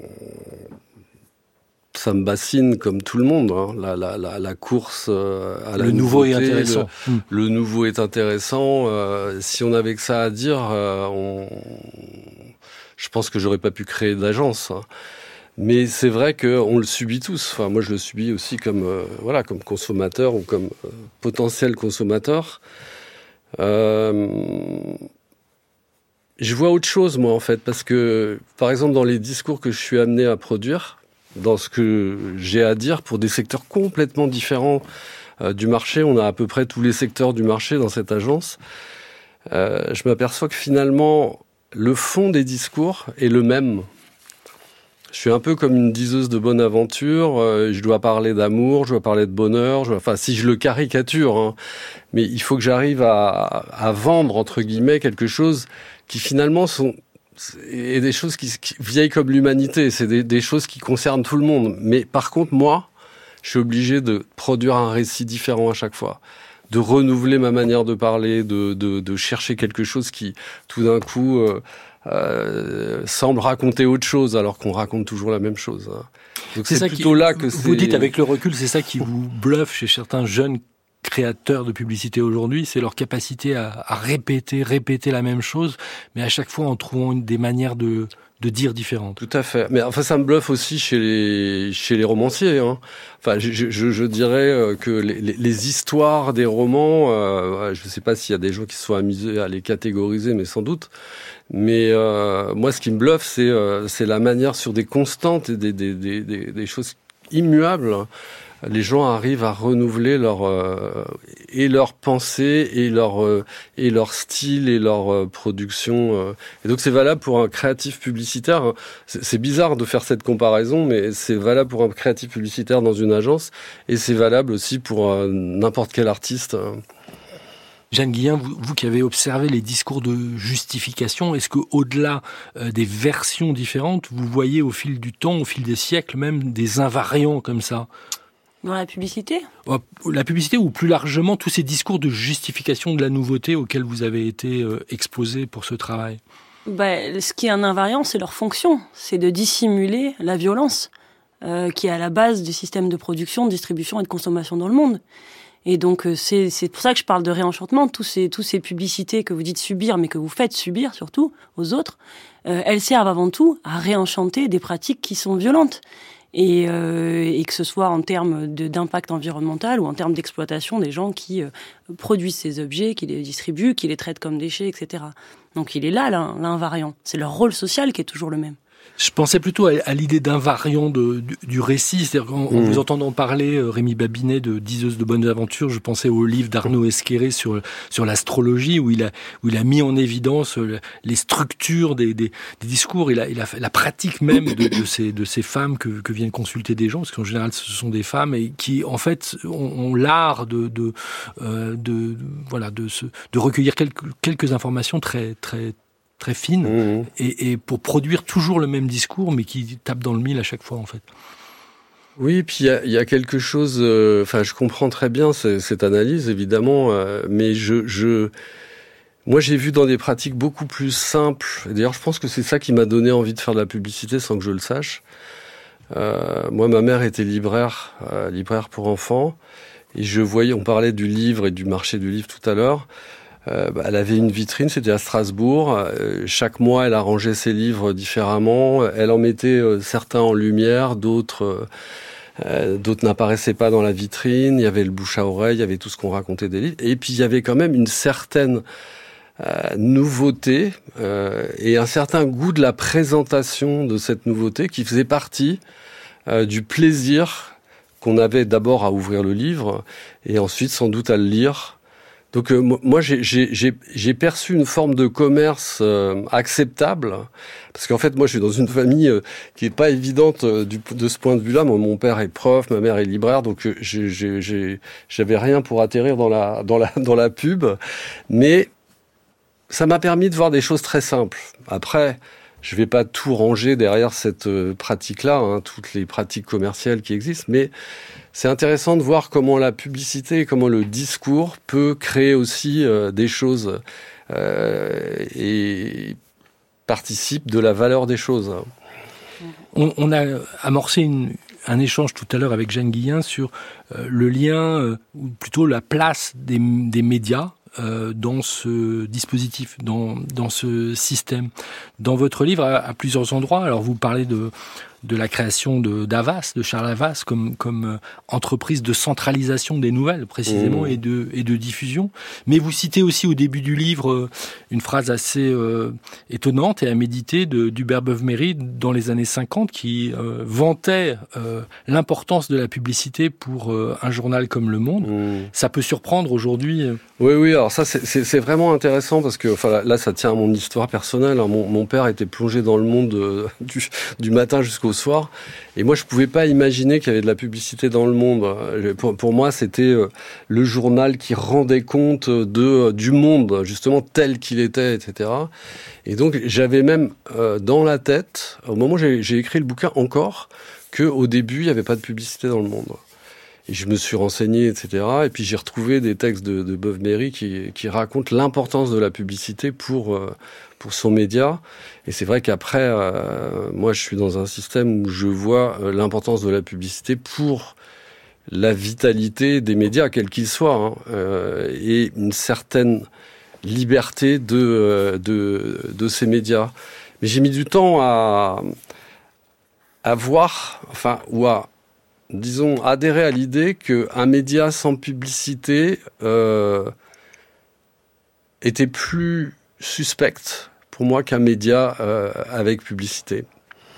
ça me bassine comme tout le monde. Hein. La, la, la, la course euh, à la le nouveau nouveauté, est intéressant. Le, mmh. le nouveau est intéressant. Euh, si on avait que ça à dire, euh, on... je pense que j'aurais pas pu créer d'agence. Hein. Mais c'est vrai qu'on le subit tous. Enfin, moi, je le subis aussi comme euh, voilà, comme consommateur ou comme euh, potentiel consommateur. Euh, je vois autre chose, moi, en fait, parce que, par exemple, dans les discours que je suis amené à produire, dans ce que j'ai à dire pour des secteurs complètement différents euh, du marché, on a à peu près tous les secteurs du marché dans cette agence, euh, je m'aperçois que finalement, le fond des discours est le même. Je suis un peu comme une diseuse de bonne aventure, euh, je dois parler d'amour, je dois parler de bonheur, je dois, enfin si je le caricature, hein, mais il faut que j'arrive à, à vendre, entre guillemets, quelque chose qui finalement sont et des choses qui, qui vieilles comme l'humanité, c'est des, des choses qui concernent tout le monde. Mais par contre, moi, je suis obligé de produire un récit différent à chaque fois, de renouveler ma manière de parler, de, de, de chercher quelque chose qui, tout d'un coup... Euh, Euh, semble raconter autre chose alors qu'on raconte toujours la même chose. Hein. Donc c'est, c'est ça plutôt qui, là que vous c'est... Vous dites avec le recul, c'est ça qui vous bluffe chez certains jeunes créateurs de publicité aujourd'hui, c'est leur capacité à, à répéter, répéter la même chose, mais à chaque fois en trouvant une, des manières de, de dire différentes. Tout à fait. Mais enfin, ça me bluffe aussi chez les chez les romanciers. Hein. Enfin, je, je, je dirais que les, les, les histoires des romans, euh, je ne sais pas s'il y a des gens qui se sont amusés à les catégoriser, mais sans doute. Mais euh, moi, ce qui me bluffe, c'est euh, c'est la manière sur des constantes et des des des des, des choses immuables les gens arrivent à renouveler leur euh, et leur pensée et leur euh, et leur style et leur euh, production. Euh. Et donc c'est valable pour un créatif publicitaire. C'est, c'est bizarre de faire cette comparaison, mais c'est valable pour un créatif publicitaire dans une agence et c'est valable aussi pour euh, n'importe quel artiste. Jeanne Guillain, vous, vous qui avez observé les discours de justification, est-ce que au-delà euh, des versions différentes, vous voyez au fil du temps, au fil des siècles même, des invariants comme ça ? Dans la publicité ? La publicité ou plus largement tous ces discours de justification de la nouveauté auxquels vous avez été euh, exposé pour ce travail ? Bah, ce qui est un invariant, c'est leur fonction, c'est de dissimuler la violence euh, qui est à la base du système de production, de distribution et de consommation dans le monde. Et donc c'est c'est pour ça que je parle de réenchantement. Tous ces tous ces publicités que vous dites subir, mais que vous faites subir surtout aux autres, euh, elles servent avant tout à réenchanter des pratiques qui sont violentes. Et, euh, et que ce soit en termes de, d'impact environnemental ou en termes d'exploitation des gens qui euh, produisent ces objets, qui les distribuent, qui les traitent comme déchets, et cetera. Donc il est là l'invariant. C'est leur rôle social qui est toujours le même. Je pensais plutôt à, à l'idée d'invariant de, du, du récit. C'est-à-dire qu'en mmh. en vous entendant parler, euh, Rémi Babinet, de Diseuse de bonnes aventures, je pensais au livre d'Arnaud Esqueré sur, sur l'astrologie, où il, a, où il a mis en évidence euh, les structures des, des, des discours et la, et la, la pratique même de, de, ces, de ces femmes que, que viennent consulter des gens, parce qu'en général ce sont des femmes, et qui en fait ont, ont l'art de, de, euh, de, de, voilà, de, se, de recueillir quelques, quelques informations très, très, très fine, mmh. et, et pour produire toujours le même discours, mais qui tape dans le mille à chaque fois, en fait. Oui, puis il y, y a quelque chose... Enfin, euh, je comprends très bien c- cette analyse, évidemment, euh, mais je, je... Moi, j'ai vu dans des pratiques beaucoup plus simples, et d'ailleurs, je pense que c'est ça qui m'a donné envie de faire de la publicité sans que je le sache. Euh, moi, ma mère était libraire, euh, libraire pour enfants, et je voyais... On parlait du livre et du marché du livre tout à l'heure. Euh, bah, elle avait une vitrine, c'était à Strasbourg. Euh, chaque mois, elle arrangeait ses livres différemment. Elle en mettait euh, certains en lumière, d'autres, euh, d'autres n'apparaissaient pas dans la vitrine. Il y avait le bouche à oreille, il y avait tout ce qu'on racontait des livres. Et puis, il y avait quand même une certaine euh, nouveauté euh, et un certain goût de la présentation de cette nouveauté qui faisait partie euh, du plaisir qu'on avait d'abord à ouvrir le livre et ensuite sans doute à le lire. Donc euh, moi j'ai, j'ai, j'ai, j'ai perçu une forme de commerce euh, acceptable, parce qu'en fait moi je suis dans une famille euh, qui est pas évidente euh, du, de ce point de vue-là. Moi, mon père est prof, ma mère est libraire, donc euh, j'ai, j'ai, j'ai, j'avais rien pour atterrir dans la dans la dans la pub, mais ça m'a permis de voir des choses très simples. Après, je vais pas tout ranger derrière cette euh, pratique-là, hein, toutes les pratiques commerciales qui existent, mais c'est intéressant de voir comment la publicité, comment le discours peut créer aussi euh, des choses euh, et participe de la valeur des choses. On, on a amorcé une, un échange tout à l'heure avec Jeanne Guillain sur euh, le lien, euh, ou plutôt la place des, des médias euh, dans ce dispositif, dans, dans ce système. Dans votre livre, à, à plusieurs endroits, alors vous parlez de de la création de d'Havas, de Charles Havas, comme comme euh, entreprise de centralisation des nouvelles précisément mmh. et de et de diffusion. Mais vous citez aussi au début du livre euh, une phrase assez euh, étonnante et à méditer de d'Hubert Beuve-Méry dans les années cinquante qui euh, vantait euh, l'importance de la publicité pour euh, un journal comme Le Monde. Mmh. Ça peut surprendre aujourd'hui. Euh... Oui, oui. Alors ça, c'est, c'est, c'est vraiment intéressant parce que, enfin, là, ça tient à mon histoire personnelle. Mon, mon père était plongé dans le monde euh, du, du matin jusqu'au soir. Et moi, je pouvais pas imaginer qu'il y avait de la publicité dans le monde. Pour, pour moi, c'était euh, le journal qui rendait compte de euh, du monde, justement, tel qu'il était, et cetera. Et donc, j'avais même euh, dans la tête, au moment où j'ai, j'ai écrit le bouquin encore, qu'au début, il y avait pas de publicité dans le monde. Et je me suis renseigné, et cetera. Et puis j'ai retrouvé des textes de, de Beuve-Méry qui, qui racontent l'importance de la publicité pour euh, pour son média. Et c'est vrai qu'après, euh, moi, je suis dans un système où je vois euh, l'importance de la publicité pour la vitalité des médias, quels qu'ils soient, hein, euh, et une certaine liberté de euh, de de ces médias. Mais j'ai mis du temps à à voir, enfin, ou à disons, adhérer à l'idée qu'un média sans publicité euh, était plus suspect pour moi qu'un média euh, avec publicité.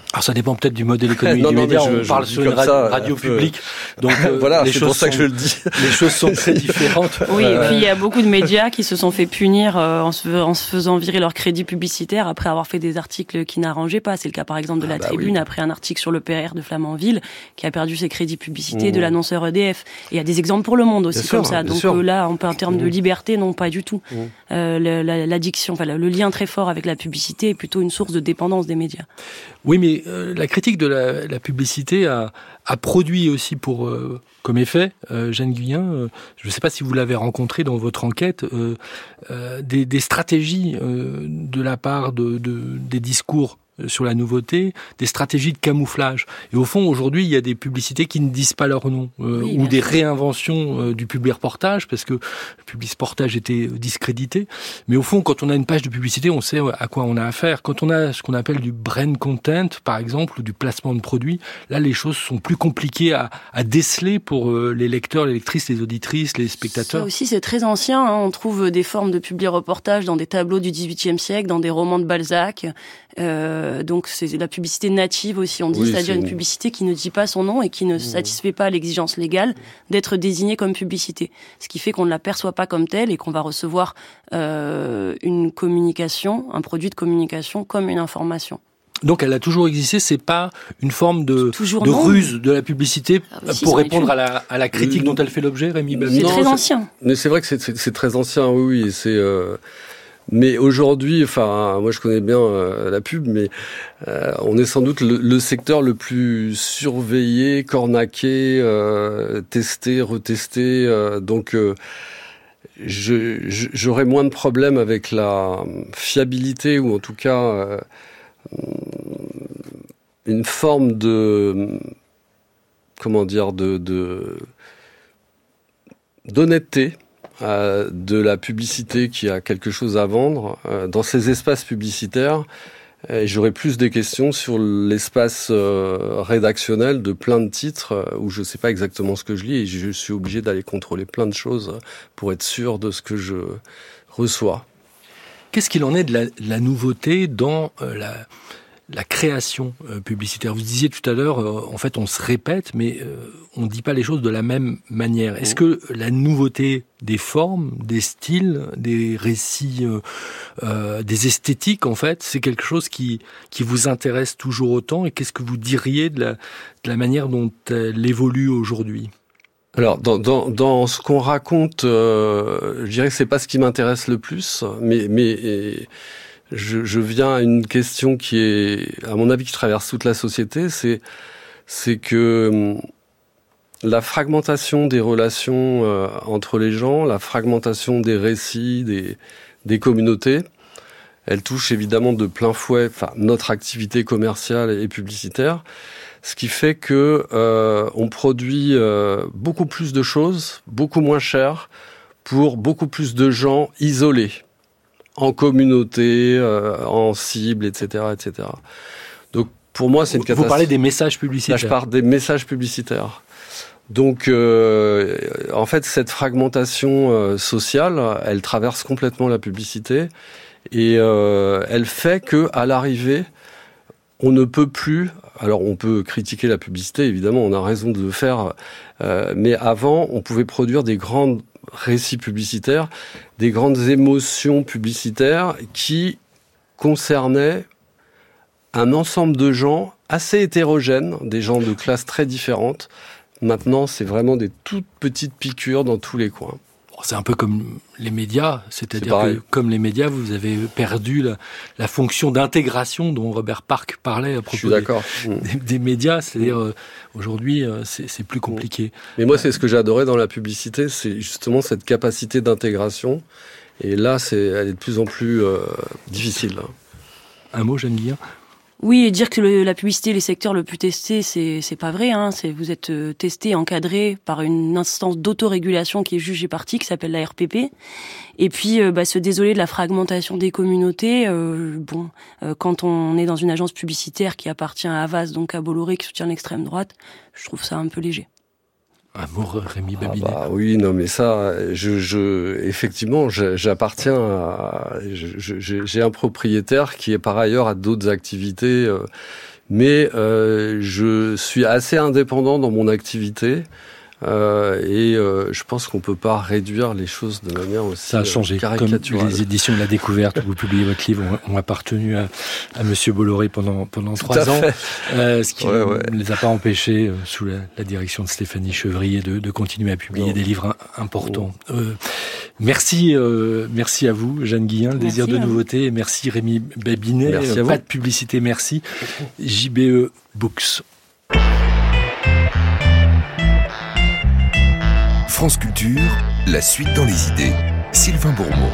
Alors ça dépend peut-être du modèle économique non, du non, média. Je, on je, parle je sur une radio, ça, radio euh, publique, donc euh, voilà, les c'est choses pour ça sont, que je le dis. Les choses sont très différentes. Oui, et puis il y a beaucoup de médias qui se sont fait punir euh, en, se, en se faisant virer leur crédit publicitaire après avoir fait des articles qui n'arrangeaient pas. C'est le cas par exemple de la ah bah Tribune oui. après un article sur le P R de Flamanville qui a perdu ses crédits publicités, mmh. de l'annonceur E D F. Et il y a des exemples pour le monde aussi bien comme sûr, ça. Donc euh, là, en, en termes mmh. de liberté, non, pas du tout. Mmh. Euh, le, la, l'addiction, enfin le lien très fort avec la publicité est plutôt une source de dépendance des médias. Oui, mais euh, la critique de la, la publicité a, a produit aussi pour euh, comme effet, euh, Jeanne Guyien, euh, je ne sais pas si vous l'avez rencontré dans votre enquête, euh, euh, des, des stratégies euh, de la part de, de, des discours sur la nouveauté, des stratégies de camouflage. Et au fond, aujourd'hui, il y a des publicités qui ne disent pas leur nom, euh, oui, ou des sûr. réinventions euh, du public reportage, parce que le public reportage était discrédité. Mais au fond, quand on a une page de publicité, on sait à quoi on a affaire. Quand on a ce qu'on appelle du brand content, par exemple, ou du placement de produits, là, les choses sont plus compliquées à, à déceler pour euh, les lecteurs, les lectrices, les auditrices, les spectateurs. Ça aussi, c'est très ancien. Hein. On trouve des formes de public reportage dans des tableaux du dix-huitième siècle, dans des romans de Balzac. Euh, donc c'est la publicité native aussi, on dit, oui, c'est-à-dire c'est... une publicité qui ne dit pas son nom et qui ne mmh. satisfait pas à l'exigence légale d'être désignée comme publicité. Ce qui fait qu'on ne la perçoit pas comme telle et qu'on va recevoir euh, une communication, un produit de communication comme une information. Donc elle a toujours existé, c'est pas une forme de, de ruse de la publicité ah, si, pour répondre à la, à la critique euh, dont elle fait l'objet, Rémi Babi. C'est non, très c'est, ancien. Mais c'est vrai que c'est, c'est, c'est très ancien, oui, oui, c'est... Euh... Mais aujourd'hui, enfin, moi je connais bien euh, la pub, mais euh, on est sans doute le, le secteur le plus surveillé, cornaqué, euh, testé, retesté. Euh, donc, euh, je, je, j'aurais moins de problèmes avec la fiabilité ou en tout cas euh, une forme de, comment dire, de, de d'honnêteté. Euh, de la publicité qui a quelque chose à vendre euh, dans ces espaces publicitaires. Et j'aurais plus des questions sur l'espace euh, rédactionnel de plein de titres euh, où je ne sais pas exactement ce que je lis et je suis obligé d'aller contrôler plein de choses pour être sûr de ce que je reçois. Qu'est-ce qu'il en est de la, de la nouveauté dans euh, la... la création euh, publicitaire? Vous disiez tout à l'heure, euh, en fait, on se répète, mais euh, on ne dit pas les choses de la même manière. Est-ce que la nouveauté des formes, des styles, des récits, euh, euh, des esthétiques, en fait, c'est quelque chose qui qui vous intéresse toujours autant? Et qu'est-ce que vous diriez de la, de la manière dont elle évolue aujourd'hui? Alors, dans, dans, dans ce qu'on raconte, euh, je dirais que c'est pas ce qui m'intéresse le plus, mais mais et, Je, je viens à une question qui est, à mon avis, qui traverse toute la société, c'est, c'est que la fragmentation des relations euh, entre les gens, la fragmentation des récits, des, des communautés, elle touche évidemment de plein fouet, enfin, notre activité commerciale et publicitaire, ce qui fait que euh, on produit euh, beaucoup plus de choses, beaucoup moins cher, pour beaucoup plus de gens isolés. En communauté, euh, en cible, et cetera, et cetera. Donc, pour moi, c'est une catastrophe. Vous parlez des messages publicitaires. Là, je parle des messages publicitaires. Donc, euh, en fait, cette fragmentation euh, sociale, elle traverse complètement la publicité et euh, elle fait que, à l'arrivée, on ne peut plus. Alors, on peut critiquer la publicité, évidemment, on a raison de le faire. Euh, mais avant, on pouvait produire des grandes récits publicitaires, des grandes émotions publicitaires qui concernaient un ensemble de gens assez hétérogènes, des gens de classes très différentes. Maintenant, c'est vraiment des toutes petites piqûres dans tous les coins. C'est un peu comme les médias, c'est-à-dire que comme les médias, vous avez perdu la, la fonction d'intégration dont Robert Park parlait à propos des, des, des médias. C'est-à-dire euh, aujourd'hui, euh, c'est, c'est plus compliqué. Mais moi, c'est ce que j'adorais dans la publicité, c'est justement cette capacité d'intégration. Et là, c'est, elle est de plus en plus euh, difficile. Un mot, Jeanne Guyien? Oui, et dire que le, la publicité est le secteur le plus testé, c'est c'est pas vrai. Hein. C'est vous êtes euh, testé, encadré par une instance d'autorégulation qui est juge et partie, qui s'appelle la R P P. Et puis, euh, bah, se désoler de la fragmentation des communautés. Euh, bon, euh, quand on est dans une agence publicitaire qui appartient à Havas, donc à Bolloré, qui soutient l'extrême droite, je trouve ça un peu léger. Un mot, Rémi Babinet. Ah bah oui, non, mais ça, je, je, effectivement, je, j'appartiens à, je, je, j'ai un propriétaire qui est par ailleurs à d'autres activités, euh, Mais euh, je suis assez indépendant dans mon activité. Euh, et euh, je pense qu'on peut pas réduire les choses de manière aussi ça a changé. caricaturale. Comme les éditions de la Découverte où vous publiez votre livre ont, ont appartenu à, à Monsieur Bolloré pendant pendant Tout trois ans, euh, ce qui ouais, ne ouais. les a pas empêchés, euh, sous la, la direction de Stéphanie Chevrier, de, de continuer à publier non. des livres importants. Euh, merci, euh, merci à vous, Jeanne Guillain, le désir de nouveauté, et merci Rémi Babinet. Merci à vous. Pas de publicité, merci. J B E Books. France Culture, la suite dans les idées. Sylvain Bourmeau.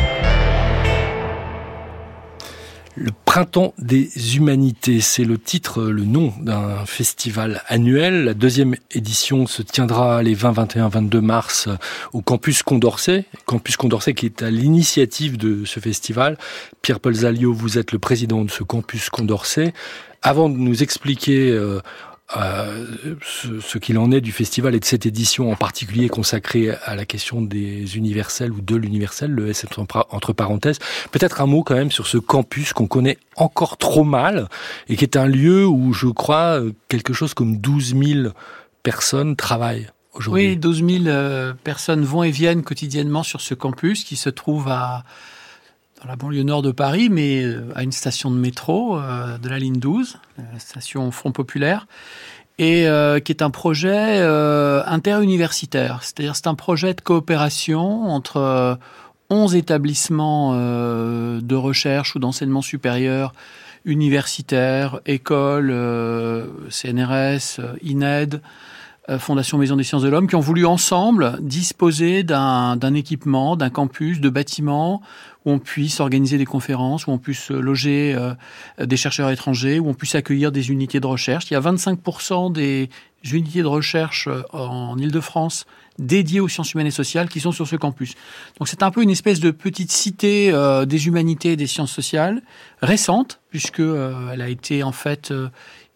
Le Printemps des Humanités, c'est le titre, le nom d'un festival annuel. La deuxième édition se tiendra les vingt, vingt et un, vingt-deux mars au Campus Condorcet. Campus Condorcet qui est à l'initiative de ce festival. Pierre-Paul Zaliot, vous êtes le président de ce Campus Condorcet. Avant de nous expliquer euh, Euh, ce, ce qu'il en est du festival et de cette édition en particulier consacrée à la question des universels ou de l'universel, le S entre parenthèses. Peut-être un mot quand même sur ce campus qu'on connaît encore trop mal et qui est un lieu où je crois quelque chose comme douze mille personnes travaillent aujourd'hui. Oui, douze mille euh, personnes vont et viennent quotidiennement sur ce campus qui se trouve à dans la banlieue nord de Paris, mais à une station de métro euh, de la ligne douze, la station Front Populaire, et euh, qui est un projet euh, interuniversitaire. C'est-à-dire c'est un projet de coopération entre euh, onze établissements euh, de recherche ou d'enseignement supérieur, universitaires, écoles, euh, C N R S, I N E D, Fondation Maison des Sciences de l'Homme, qui ont voulu ensemble disposer d'un, d'un équipement, d'un campus, de bâtiments où on puisse organiser des conférences, où on puisse loger euh, des chercheurs étrangers, où on puisse accueillir des unités de recherche. Il y a vingt-cinq pour cent des unités de recherche en Île-de-France dédiées aux sciences humaines et sociales qui sont sur ce campus. Donc c'est un peu une espèce de petite cité euh, des humanités et des sciences sociales, récente, puisque euh, elle a été en fait euh,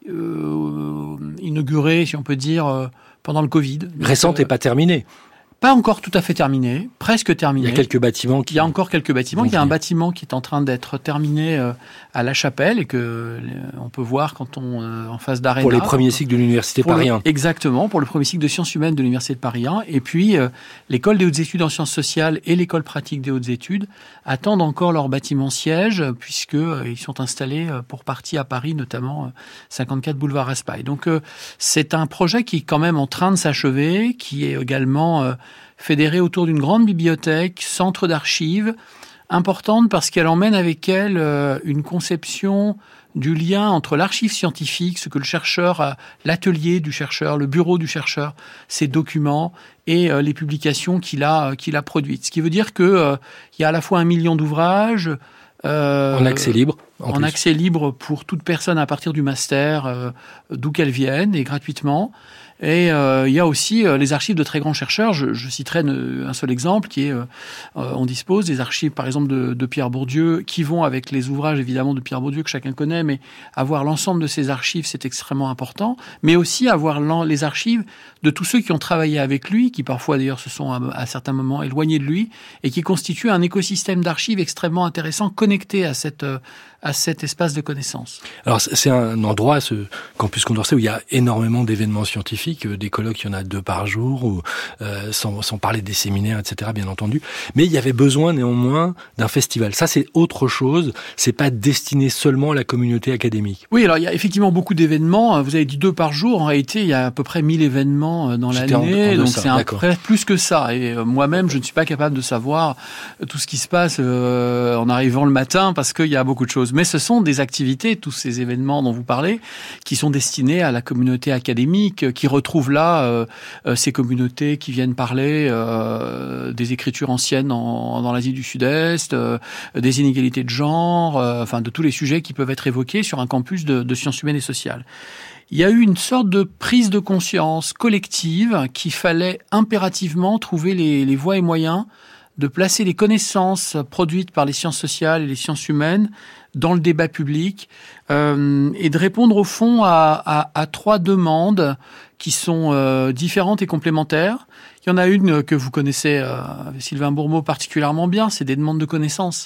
euh, inaugurée, si on peut dire, euh, pendant le Covid. Donc, récente euh, et pas terminée. Pas encore tout à fait terminé, presque terminé. Il y a quelques bâtiments qui... Il y a encore quelques bâtiments. Il y a un bâtiment qui est en train d'être terminé euh, à La Chapelle et que euh, on peut voir quand on euh, en face d'Arena. Pour les premiers cycles de l'Université Paris un. Exactement, pour le premier cycle de sciences humaines de l'Université de Paris un. Et puis, euh, l'école des hautes études en sciences sociales et l'école pratique des hautes études attendent encore leur bâtiment siège puisque euh, ils sont installés euh, pour partie à Paris, notamment euh, cinquante-quatre boulevard Raspail. Donc, euh, c'est un projet qui est quand même en train de s'achever, qui est également euh, fédérée autour d'une grande bibliothèque, centre d'archives, importante parce qu'elle emmène avec elle euh, une conception du lien entre l'archive scientifique, ce que le chercheur a, l'atelier du chercheur, le bureau du chercheur, ses documents et euh, les publications qu'il a, euh, qu'il a produites. Ce qui veut dire que euh, il y a à la fois un million d'ouvrages, Euh, en accès libre. En, en accès libre pour toute personne à partir du master, euh, d'où qu'elle vienne, et gratuitement. Et euh, il y a aussi euh, les archives de très grands chercheurs. Je, je citerai une, un seul exemple qui est, euh, on dispose des archives, par exemple, de, de Pierre Bourdieu, qui vont avec les ouvrages, évidemment, de Pierre Bourdieu que chacun connaît, mais avoir l'ensemble de ces archives, c'est extrêmement important. Mais aussi avoir les archives de tous ceux qui ont travaillé avec lui, qui parfois, d'ailleurs, se sont à, à certains moments éloignés de lui, et qui constituent un écosystème d'archives extrêmement intéressant, connecté à cette à cet espace de connaissances. Alors c'est un endroit, ce campus Condorcet, où il y a énormément d'événements scientifiques, des colloques, il y en a deux par jour, ou, euh, sans, sans parler des séminaires, et cetera, bien entendu. Mais il y avait besoin néanmoins d'un festival. Ça, c'est autre chose. C'est pas destiné seulement à la communauté académique. Oui, alors il y a effectivement beaucoup d'événements. Vous avez dit deux par jour. En réalité, il y a à peu près mille événements dans J'étais l'année. En, en donc c'est un peu plus que ça. Et euh, moi-même, je ne suis pas capable de savoir tout ce qui se passe euh, en arrivant le matin parce qu'il y a beaucoup de choses. Mais ce sont des activités, tous ces événements dont vous parlez, qui sont destinés à la communauté académique, qui retrouvent là euh, ces communautés qui viennent parler euh, des écritures anciennes en, dans l'Asie du Sud-Est, euh, des inégalités de genre, euh, enfin de tous les sujets qui peuvent être évoqués sur un campus de, de sciences humaines et sociales. Il y a eu une sorte de prise de conscience collective qu'il fallait impérativement trouver les, les voies et moyens de placer les connaissances produites par les sciences sociales et les sciences humaines dans le débat public euh, et de répondre au fond à, à, à trois demandes qui sont euh, différentes et complémentaires. Il y en a une que vous connaissez, euh, Sylvain Bourmeau, particulièrement bien, c'est des demandes de connaissances.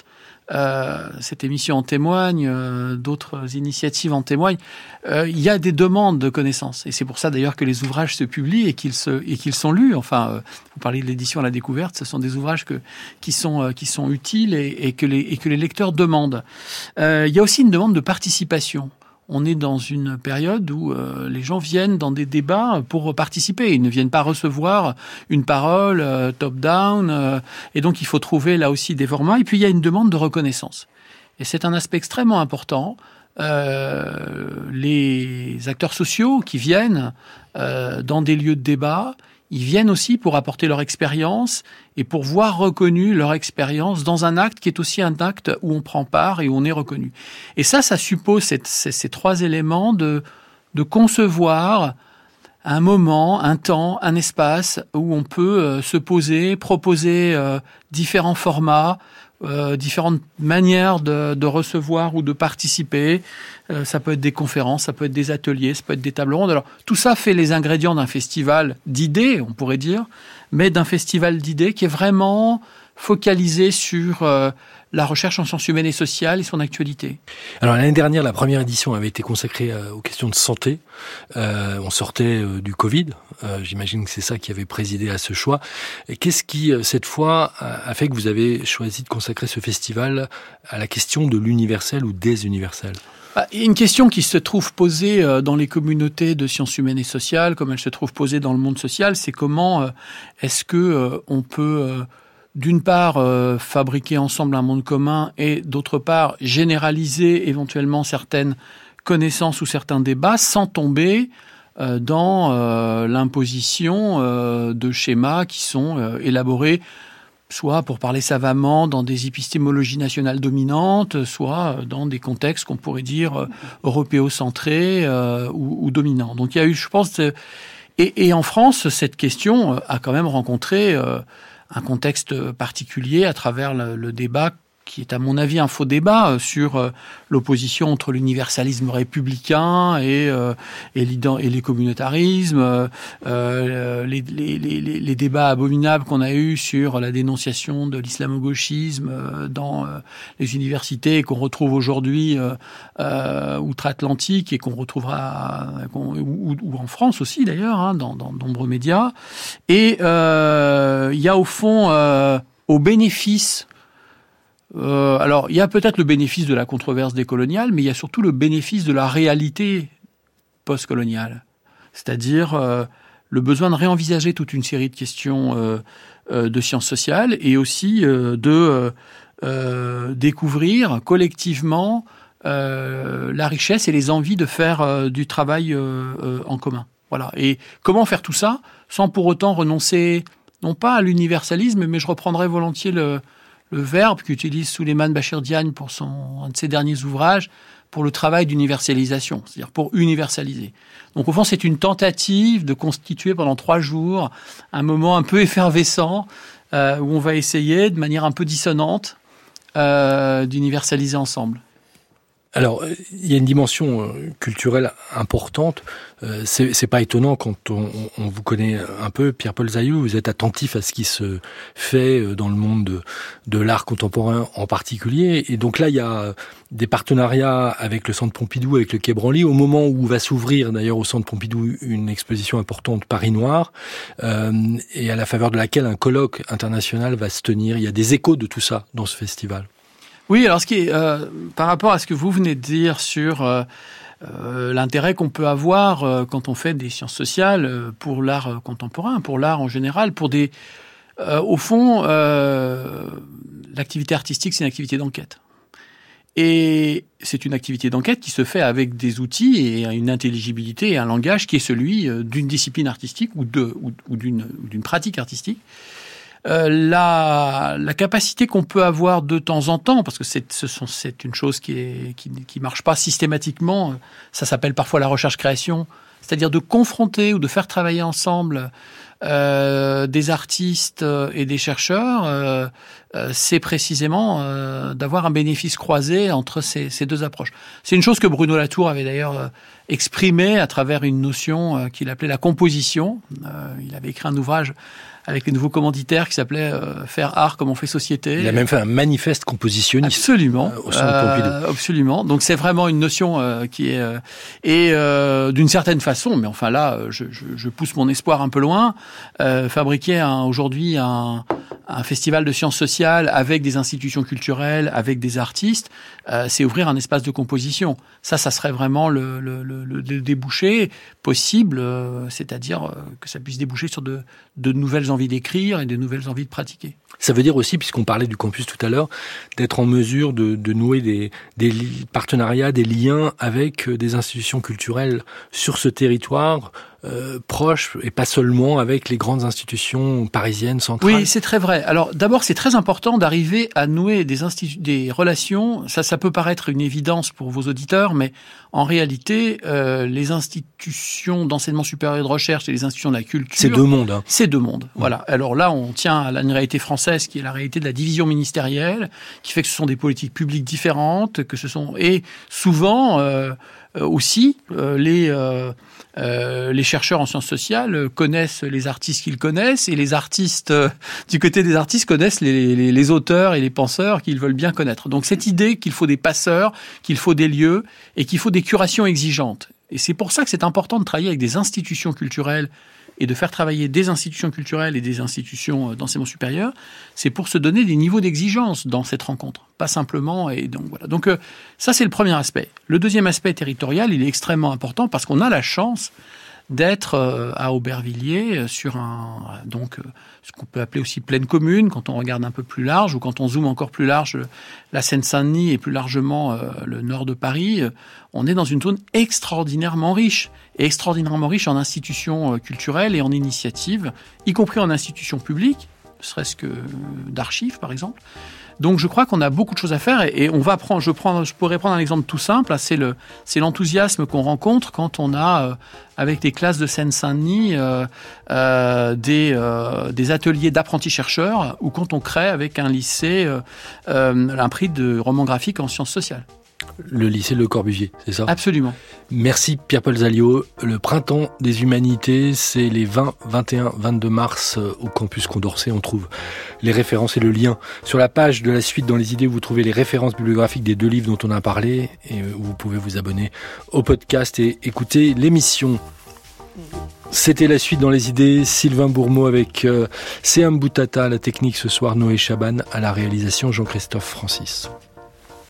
euh, cette émission en témoigne, euh, d'autres initiatives en témoignent, euh, il y a des demandes de connaissances. Et c'est pour ça d'ailleurs que les ouvrages se publient et qu'ils, se, et qu'ils sont lus. Enfin, euh, vous parlez de l'édition à la découverte, ce sont des ouvrages que, qui, sont, euh, qui sont utiles et, et, que les, et que les lecteurs demandent. Euh, il y a aussi une demande de participation. On est dans une période où euh, les gens viennent dans des débats pour participer. Ils ne viennent pas recevoir une parole euh, top-down. Euh, et donc, il faut trouver là aussi des formats. Et puis, il y a une demande de reconnaissance. Et c'est un aspect extrêmement important. Euh, les acteurs sociaux qui viennent euh, dans des lieux de débat, ils viennent aussi pour apporter leur expérience et pour voir reconnue leur expérience dans un acte qui est aussi un acte où on prend part et où on est reconnu. Et ça, ça suppose cette, ces, ces trois éléments de, de concevoir un moment, un temps, un espace où on peut euh, se poser, proposer euh, différents formats, Euh, différentes manières de, de recevoir ou de participer. Euh, ça peut être des conférences, ça peut être des ateliers, ça peut être des tables rondes. Alors, tout ça fait les ingrédients d'un festival d'idées, on pourrait dire, mais d'un festival d'idées qui est vraiment focalisé sur euh, la recherche en sciences humaines et sociales et son actualité. Alors l'année dernière, la première édition avait été consacrée euh, aux questions de santé. Euh, on sortait euh, du Covid. Euh, j'imagine que c'est ça qui avait présidé à ce choix. Et qu'est-ce qui, euh, cette fois, a fait que vous avez choisi de consacrer ce festival à la question de l'universel ou des universels ? Une question qui se trouve posée dans les communautés de sciences humaines et sociales, comme elle se trouve posée dans le monde social, c'est comment euh, est-ce que euh, on peut... Euh, d'une part, euh, fabriquer ensemble un monde commun et d'autre part, généraliser éventuellement certaines connaissances ou certains débats sans tomber euh, dans euh, l'imposition euh, de schémas qui sont euh, élaborés soit, pour parler savamment, dans des épistémologies nationales dominantes, soit dans des contextes qu'on pourrait dire européocentrés euh, ou, ou dominants. Donc il y a eu, je pense... Euh, et, et en France, cette question a quand même rencontré... Euh, un contexte particulier à travers le, le débat qui est à mon avis un faux débat sur euh, l'opposition entre l'universalisme républicain et, euh, et, et les communautarismes, euh, les, les, les, les débats abominables qu'on a eus sur la dénonciation de l'islamo-gauchisme dans euh, les universités et qu'on retrouve aujourd'hui euh, euh, outre-Atlantique et qu'on retrouvera qu'on, ou, ou en France aussi d'ailleurs, hein, dans, dans de nombreux médias. Et euh, il y a au fond, euh, au bénéfice Euh, alors, il y a peut-être le bénéfice de la controverse décoloniale, mais il y a surtout le bénéfice de la réalité postcoloniale. C'est-à-dire euh, le besoin de réenvisager toute une série de questions euh, euh, de sciences sociales et aussi euh, de euh, euh, découvrir collectivement euh, la richesse et les envies de faire euh, du travail euh, euh, en commun. Voilà. Et comment faire tout ça sans pour autant renoncer, non pas à l'universalisme, mais je reprendrai volontiers le le verbe qu'utilise Souleymane Bachir Diagne pour son, un de ses derniers ouvrages, pour le travail d'universalisation, c'est-à-dire pour universaliser. Donc au fond, c'est une tentative de constituer pendant trois jours un moment un peu effervescent euh, où on va essayer, de manière un peu dissonante, euh, d'universaliser ensemble. Alors, il y a une dimension culturelle importante. Euh, c'est, c'est pas étonnant quand on, on vous connaît un peu, Pierre-Paul Zaillou, vous êtes attentif à ce qui se fait dans le monde de, de l'art contemporain en particulier. Et donc là, il y a des partenariats avec le Centre Pompidou, avec le Quai Branly, au moment où va s'ouvrir d'ailleurs au Centre Pompidou une exposition importante Paris Noir, euh, et à la faveur de laquelle un colloque international va se tenir. Il y a des échos de tout ça dans ce festival. Oui, alors ce qui est, euh, par rapport à ce que vous venez de dire sur euh, euh, l'intérêt qu'on peut avoir euh, quand on fait des sciences sociales euh, pour l'art contemporain, pour l'art en général, pour des, euh, au fond, euh, l'activité artistique, c'est une activité d'enquête. Et c'est une activité d'enquête qui se fait avec des outils et une intelligibilité et un langage qui est celui d'une discipline artistique ou, de, ou, ou d'une, d'une pratique artistique. Euh, la, la capacité qu'on peut avoir de temps en temps, parce que c'est, ce sont, c'est une chose qui est, qui, qui marche pas systématiquement, ça s'appelle parfois la recherche-création, c'est-à-dire de confronter ou de faire travailler ensemble euh, des artistes et des chercheurs, euh, euh, c'est précisément euh, d'avoir un bénéfice croisé entre ces, ces deux approches. C'est une chose que Bruno Latour avait d'ailleurs exprimé à travers une notion euh, qu'il appelait la composition. Euh, il avait écrit un ouvrage avec les nouveaux commanditaires qui s'appelait euh, « Faire art comme on fait société ». Il a même fait un manifeste compositionniste. Absolument. Euh, au centre Pompidou. Euh, absolument. Donc c'est vraiment une notion euh, qui est... Euh, et euh, d'une certaine façon, mais enfin là, je, je, je pousse mon espoir un peu loin, euh, fabriquer un, aujourd'hui un, un festival de sciences sociales avec des institutions culturelles, avec des artistes, euh, c'est ouvrir un espace de composition. Ça, ça serait vraiment le, le, le, le débouché possible, euh, c'est-à-dire euh, que ça puisse déboucher sur de, de nouvelles envies d'écrire et de nouvelles envies de pratiquer. Ça veut dire aussi, puisqu'on parlait du campus tout à l'heure, d'être en mesure de, de nouer des, des partenariats, des liens avec des institutions culturelles sur ce territoire euh, proche, et pas seulement avec les grandes institutions parisiennes, centrales. Oui, c'est très vrai. Alors d'abord, c'est très important d'arriver à nouer des, institu- des relations. Ça, ça peut paraître une évidence pour vos auditeurs, mais en réalité, euh, les institutions d'enseignement supérieur et de recherche et les institutions de la culture... C'est deux mondes. Hein. C'est deux mondes, mmh. Voilà. Alors là, on tient à une réalité française qui est la réalité de la division ministérielle, qui fait que ce sont des politiques publiques différentes, que ce sont... Et souvent... Euh, aussi, euh, les, euh, euh, les chercheurs en sciences sociales connaissent les artistes qu'ils connaissent et les artistes, euh, du côté des artistes, connaissent les, les, les auteurs et les penseurs qu'ils veulent bien connaître. Donc cette idée qu'il faut des passeurs, qu'il faut des lieux et qu'il faut des curations exigeantes. Et c'est pour ça que c'est important de travailler avec des institutions culturelles et de faire travailler des institutions culturelles et des institutions d'enseignement supérieur, c'est pour se donner des niveaux d'exigence dans cette rencontre. Pas simplement, et donc voilà. Donc euh, ça, c'est le premier aspect. Le deuxième aspect territorial, il est extrêmement important parce qu'on a la chance d'être euh, à Aubervilliers sur un, donc, euh, ce qu'on peut appeler aussi pleine commune, quand on regarde un peu plus large, ou quand on zoome encore plus large, la Seine-Saint-Denis et plus largement euh, le nord de Paris, euh, on est dans une zone extraordinairement riche, et extraordinairement riche en institutions euh, culturelles et en initiatives, y compris en institutions publiques, ne serait-ce que d'archives par exemple. Donc je crois qu'on a beaucoup de choses à faire et, et on va prendre, je prends, je pourrais prendre un exemple tout simple, c'est le, c'est l'enthousiasme qu'on rencontre quand on a euh, avec les classes de Seine-Saint-Denis euh, euh, des, euh, des ateliers d'apprentis chercheurs ou quand on crée avec un lycée euh, euh, un prix de roman graphique en sciences sociales. Le lycée Le Corbusier, c'est ça ? Absolument. Merci Pierre-Paul Zaliot. Le Printemps des Humanités, c'est les vingt, vingt et un, vingt-deux mars au campus Condorcet. On trouve les références et le lien. Sur la page de la suite dans les idées, vous trouvez les références bibliographiques des deux livres dont on a parlé et vous pouvez vous abonner au podcast et écouter l'émission. C'était la suite dans les idées. Sylvain Bourmeau avec euh, Séam Boutata à la technique ce soir, Noé Chaban à la réalisation, Jean-Christophe Francis.